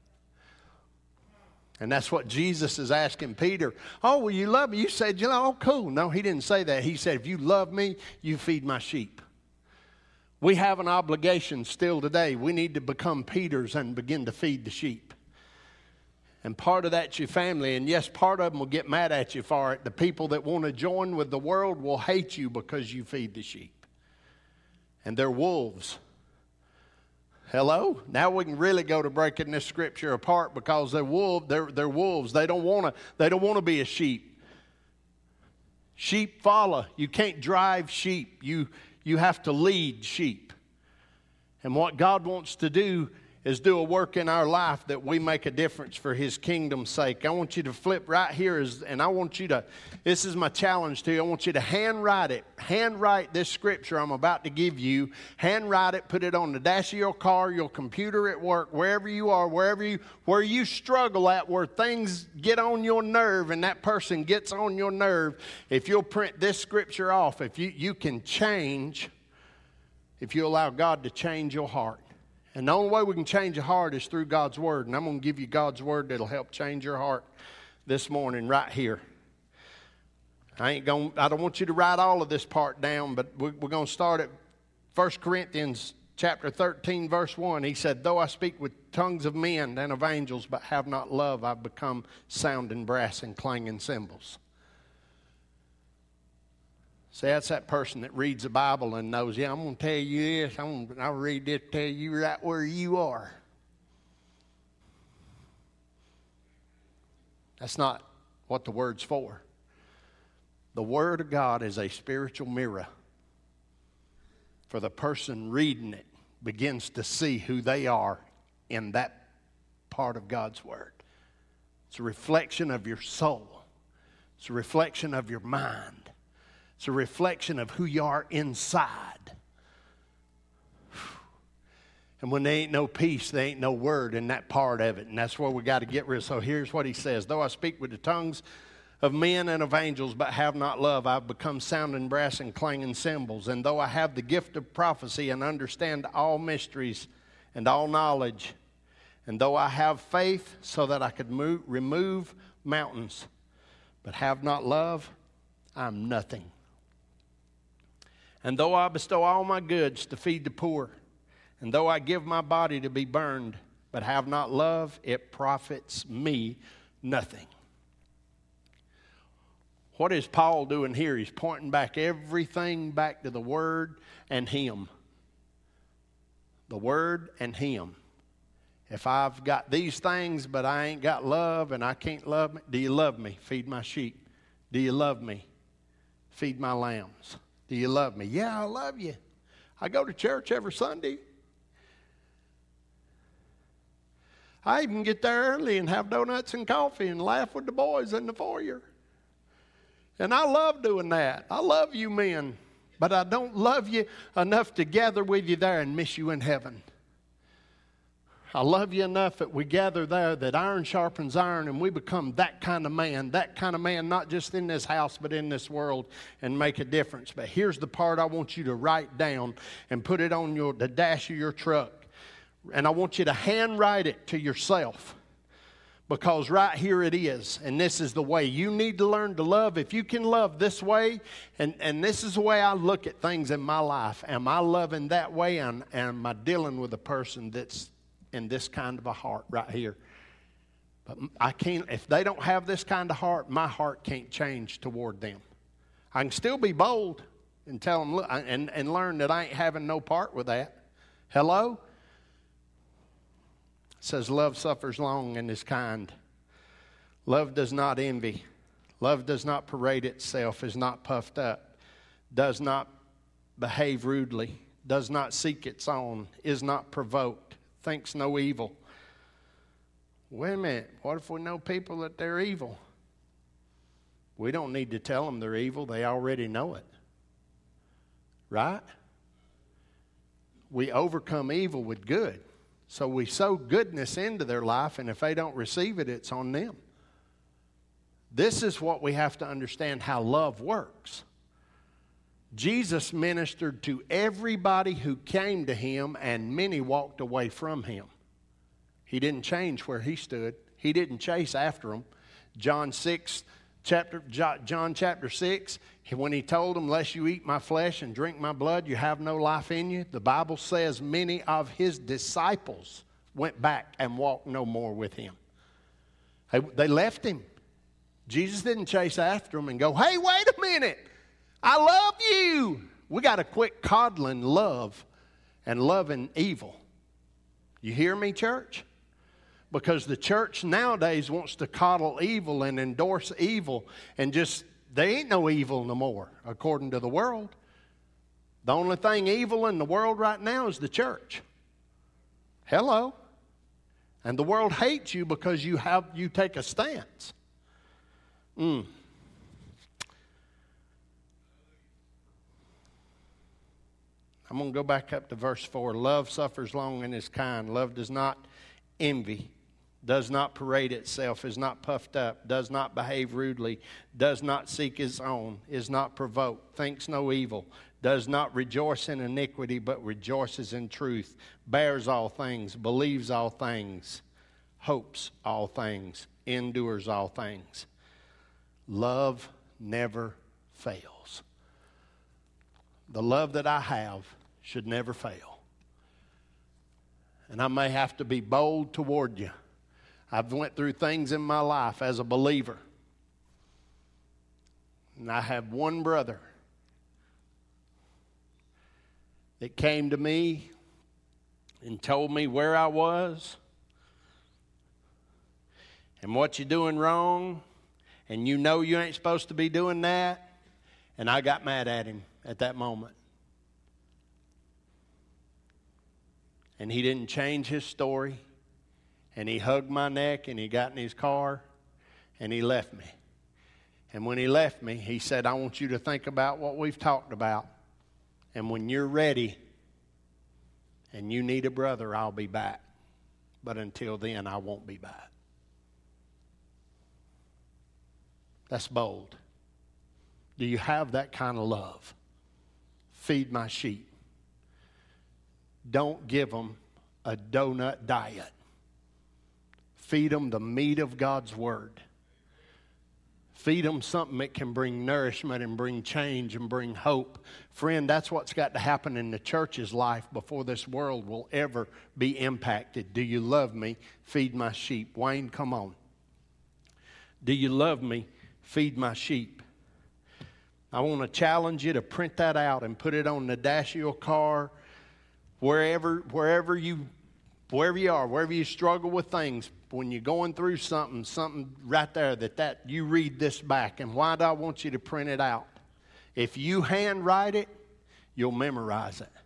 And that's what Jesus is asking Peter. Oh, well, you love me. You said, you know, oh, cool. No, He didn't say that. He said, if you love me, you feed my sheep. We have an obligation still today. We need to become Peters and begin to feed the sheep. And part of that's your family. And yes, part of them will get mad at you for it. The people that want to join with the world will hate you because you feed the sheep. And they're wolves. Hello? Now we can really go to breaking this scripture apart, because they're wolves. They're, they're wolves. They don't want to. They don't want to be a sheep. Sheep follow. You can't drive sheep. You, you have to lead sheep. And what God wants to do is do a work in our life that we make a difference for His kingdom's sake. I want you to flip right here, is, and I want you to, this is my challenge to you, I want you to handwrite it. Handwrite this scripture I'm about to give you. Handwrite it, put it on the dash of your car, your computer at work, wherever you are, wherever you, where you struggle at, where things get on your nerve and that person gets on your nerve. If you'll print this scripture off, if you, you can change, if you allow God to change your heart. And the only way we can change a heart is through God's Word. And I'm going to give you God's Word that'll help change your heart this morning right here. I ain't going. I don't want you to write all of this part down, but we're, we're going to start at First Corinthians chapter thirteen, verse one. He said, though I speak with tongues of men and of angels, but have not love, I've become sounding brass and clanging cymbals. See, that's that person that reads the Bible and knows, yeah, I'm going to tell you this. I'm going to, I'll read this, tell you right where you are. That's not what the Word's for. The Word of God is a spiritual mirror. For the person reading it begins to see who they are in that part of God's Word. It's a reflection of your soul. It's a reflection of your mind. It's a reflection of who you are inside. And when there ain't no peace, there ain't no word in that part of it. And that's where we got to get rid of. So here's what he says. Though I speak with the tongues of men and of angels, but have not love, I've become sounding brass and clanging cymbals. And though I have the gift of prophecy and understand all mysteries and all knowledge, and though I have faith so that I could move, remove mountains, but have not love, I'm nothing. And though I bestow all my goods to feed the poor, and though I give my body to be burned, but have not love, it profits me nothing. What is Paul doing here? He's pointing back everything back to the Word and Him. The Word and Him. If I've got these things, but I ain't got love and I can't love me, do you love me? Feed my sheep. Do you love me? Feed my lambs. Do you love me? Yeah, I love you. I go to church every Sunday. I even get there early and have donuts and coffee and laugh with the boys in the foyer. And I love doing that. I love you men. But I don't love you enough to gather with you there and miss you in heaven. I love you enough that we gather there, that iron sharpens iron, and we become that kind of man, that kind of man, not just in this house, but in this world, and make a difference. But here's the part I want you to write down and put it on your the dash of your truck. And I want you to handwrite it to yourself. Because right here it is, and this is the way. You need to learn to love. If you can love this way, and, and this is the way I look at things in my life. Am I loving that way, and, and am I dealing with a person that's in this kind of a heart right here? But I can't, if they don't have this kind of heart, my heart can't change toward them. I can still be bold and tell them, look, and, and learn that I ain't having no part with that. Hello? It says love suffers long and is kind. Love does not envy. Love does not parade itself, is not puffed up, does not behave rudely, does not seek its own, is not provoked, thinks no evil. Wait a minute. What if we know people that they're evil? We don't need to tell them they're evil. They already know it. Right? We overcome evil with good. So we sow goodness into their life, and if they don't receive it, it's on them. This is what we have to understand, how love works. Jesus ministered to everybody who came to him, and many walked away from him. He didn't change where he stood. He didn't chase after them. John six, chapter John chapter six, when he told them, "Unless you eat my flesh and drink my blood, you have no life in you," the Bible says many of his disciples went back and walked no more with him. They, they left him. Jesus didn't chase after them and go, "Hey, wait a minute. I love you." We got to quit coddling love and loving evil. You hear me, church? Because the church nowadays wants to coddle evil and endorse evil and just There ain't no evil no more, according to the world. The only thing evil in the world right now is the church. Hello. And the world hates you because you have you take a stance. Mm. I'm going to go back up to verse four. Love suffers long and is kind. Love does not envy, does not parade itself, is not puffed up, does not behave rudely, does not seek his own, is not provoked, thinks no evil, does not rejoice in iniquity, but rejoices in truth, bears all things, believes all things, hopes all things, endures all things. Love never fails. The love that I have should never fail. And I may have to be bold toward you. I've went through things in my life as a believer. And I have one brother that came to me and told me where I was and what you're doing wrong, and you know you ain't supposed to be doing that. And I got mad at him at that moment. And he didn't change his story. And he hugged my neck and he got in his car and he left me. And when he left me, he said, I want you to think about what we've talked about. And when you're ready and you need a brother, I'll be back. But until then, I won't be back. That's bold. Do you have that kind of love? Feed my sheep. Don't give them a donut diet. Feed them the meat of God's Word. Feed them something that can bring nourishment and bring change and bring hope. Friend, that's what's got to happen in the church's life before this world will ever be impacted. Do you love me? Feed my sheep. Wayne, come on. Do you love me? Feed my sheep. I want to challenge you to print that out and put it on the dash of your car, wherever, wherever you, wherever you are, wherever you struggle with things. When you're going through something, something right there that, that you read this back. And why do I want you to print it out? If you handwrite it, you'll memorize it.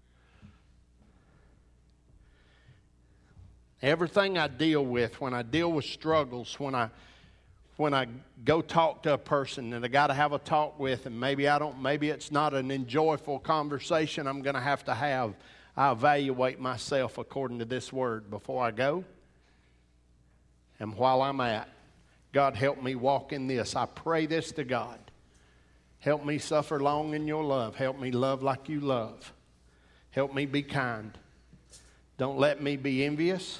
Everything I deal with, when I deal with struggles, when I when I go talk to a person that I got to have a talk with, and maybe I don't, maybe it's not an enjoyable conversation I'm going to have to have, I evaluate myself according to this word before I go. And while I'm at, God, help me walk in this. I pray this to God. Help me suffer long in your love. Help me love like you love. Help me be kind. Don't let me be envious.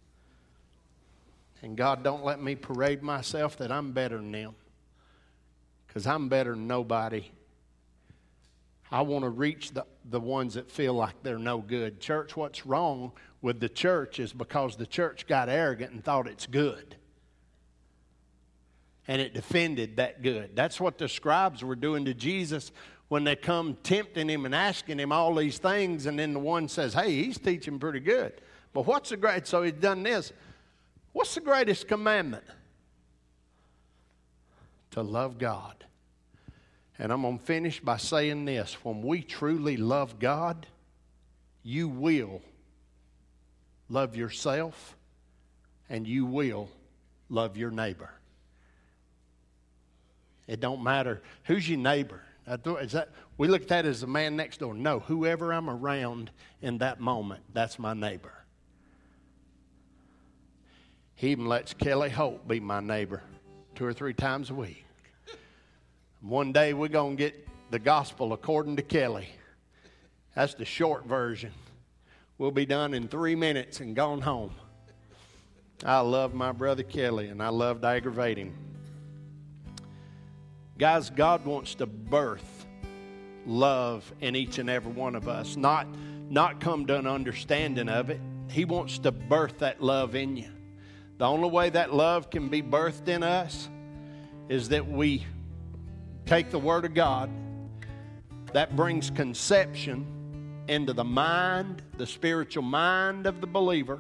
And God, don't let me parade myself that I'm better than them. Because I'm better than nobody. I want to reach the, the ones that feel like they're no good. Church, what's wrong with the church is because the church got arrogant and thought it's good. And it defended that good. That's what the scribes were doing to Jesus when they come tempting him and asking him all these things. And then the one says, hey, he's teaching pretty good. But what's the great, so he's done this. What's the greatest commandment? To love God. And I'm going to finish by saying this. When we truly love God, you will love yourself and you will love your neighbor. It don't matter who's your neighbor. Is that, we look at that as the man next door. No, whoever I'm around in that moment, that's my neighbor. He even lets Kelly Holt be my neighbor two or three times a week. One day we're going to get the gospel according to Kelly. That's the short version. We'll be done in three minutes and gone home. I love my brother Kelly, and I love to aggravate him. Guys, God wants to birth love in each and every one of us, not, not come to an understanding of it. He wants to birth that love in you. The only way that love can be birthed in us is that we take the Word of God. That brings conception into the mind, the spiritual mind of the believer.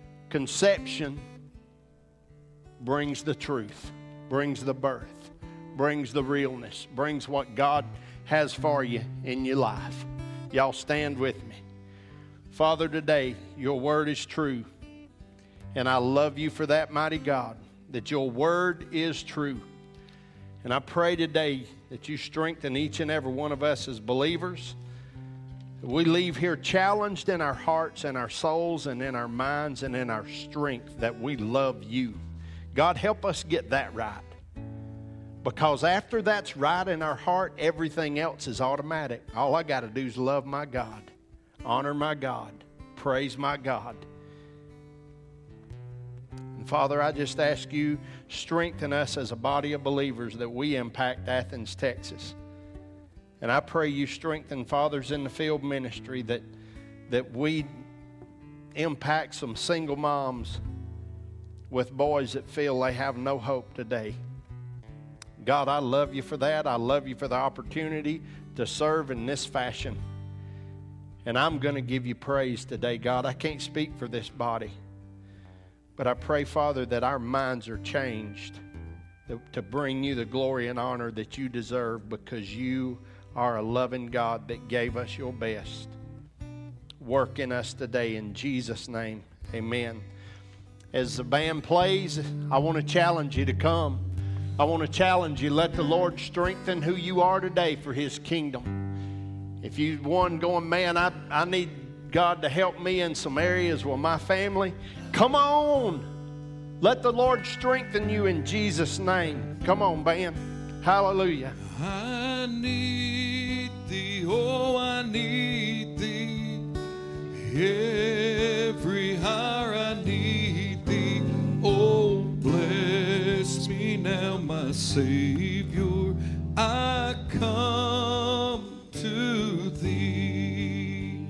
Conception brings the truth, brings the birth, brings the realness, brings what God has for you in your life. Y'all stand with me. Father, today, your word is true. And I love you for that, mighty God, that your word is true. And I pray today that you strengthen each and every one of us as believers. We leave here challenged in our hearts and our souls and in our minds and in our strength that we love you. God, help us get that right. Because after that's right in our heart, everything else is automatic. All I got to do is love my God, honor my God, praise my God. And Father, I just ask you, strengthen us as a body of believers that we impact Athens, Texas. And I pray you strengthen fathers in the field ministry that, that we impact some single moms with boys that feel they have no hope today. God, I love you for that. I love you for the opportunity to serve in this fashion. And I'm going to give you praise today, God. I can't speak for this body. But I pray, Father, that our minds are changed to bring you the glory and honor that you deserve, because you are a loving God that gave us your best. Work in us today in Jesus' name. Amen. As the band plays, I want to challenge you to come. I want to challenge you, let the Lord strengthen who you are today for his kingdom. If you one going, man, I, I need God to help me in some areas with my family, come on. Let the Lord strengthen you in Jesus' name. Come on, band. Hallelujah. I need thee, oh, I need thee. Every hour I need thee. Oh, bless me now, my Savior. I come to thee.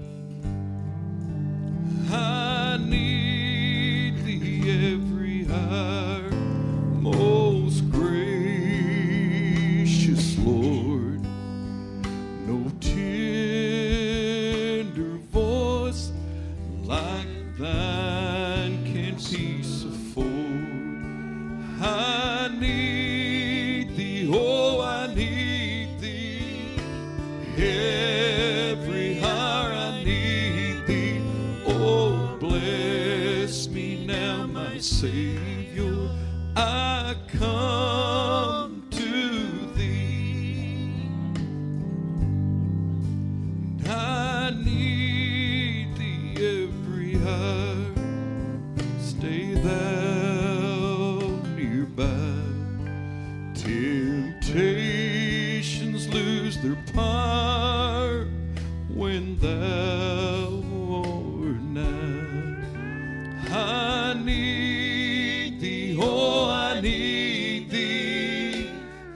I need thee every hour, most gracious Lord. No tender voice like thine can peace afford. I need thee, oh, I need thee. Every hour I need thee. Oh, bless me now, my Savior. I come to thee. I need thee every hour. Stay thou nearby. Temptations lose their power when thou art nigh. I need thee, oh, I need thee.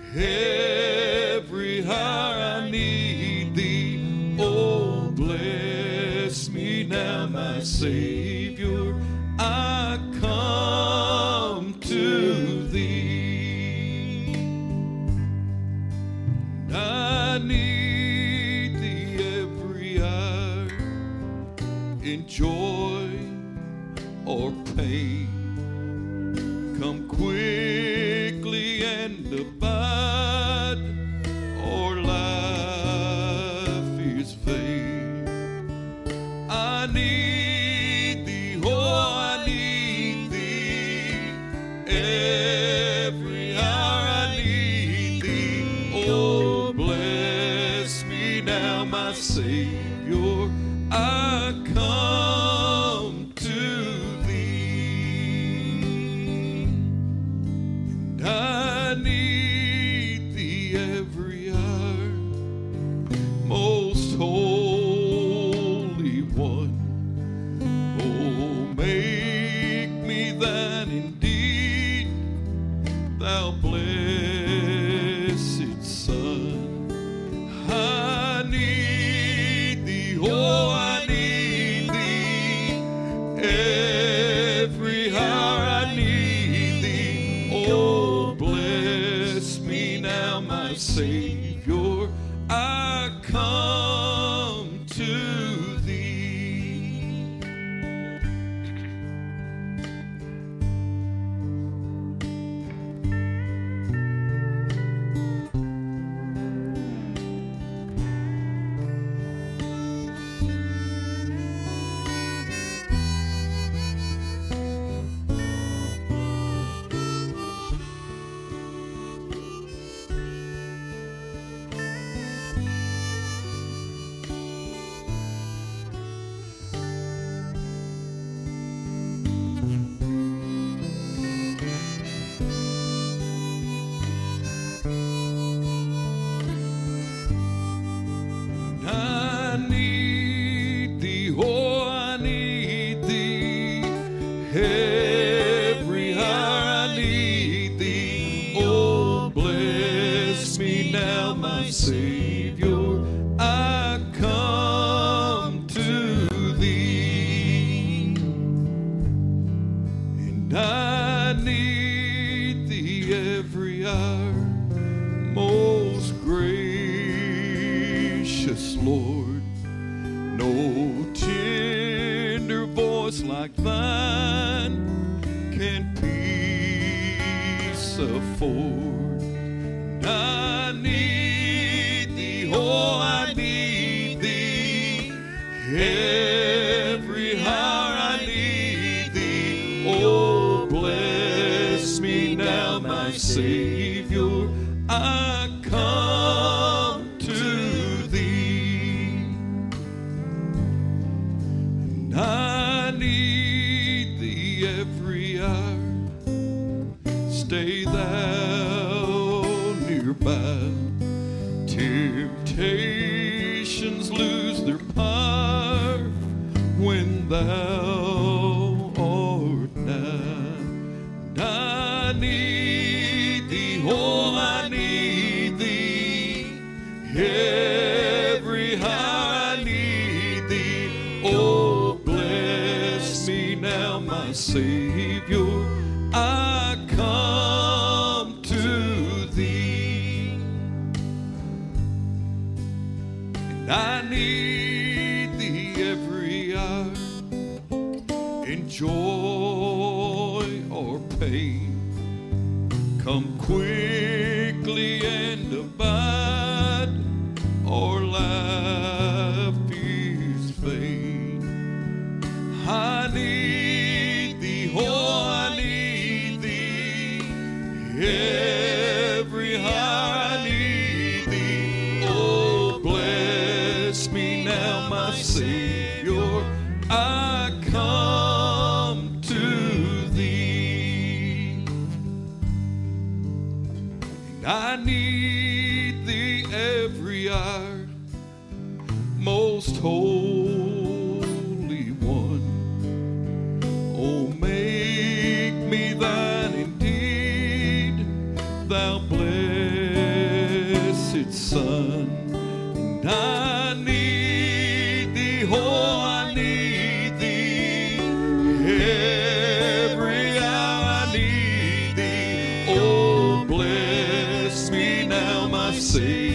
Every hour I need thee. Oh, bless me now, my Savior. I come to thee. I need thee every hour, in joy or pain. Come quickly and abide, or life is vain. I need thee, oh, I need thee. Every hour I need thee. Oh, bless me now, my Savior. I come to thee. And I need thee every hour, most holy one. Oh, make me thine indeed, thou blessed Son. I need thee, oh, I need thee. Every hour I need thee. Oh, bless me now, my Savior. I come to thee. my Savior, I come to thee. And I need thee every hour, most gracious Lord. No tender voice like thine can peace afford. I need thee, oh, I need thee. Every hour I need thee. Oh, bless me now, my Savior. I come to thee. And I need thee every hour. Stay thou nearby. Temptations lose their power when thou art nigh. And I need thee, oh, I need thee. Every hour I need thee. Oh, bless me now, my Savior. I come to thee. And I need thee every hour, in joy or pain. Come quickly and abide, or life is vain. I need thee, oh, I need thee. Every hour I need thee. Oh, bless me now, my Savior. I come to thee. And I need thee every hour, most holy one. Oh, make me thine indeed, thou blessed Son. And I need thee, oh, I need thee. Every hour I need thee. Oh, bless me now, my Savior.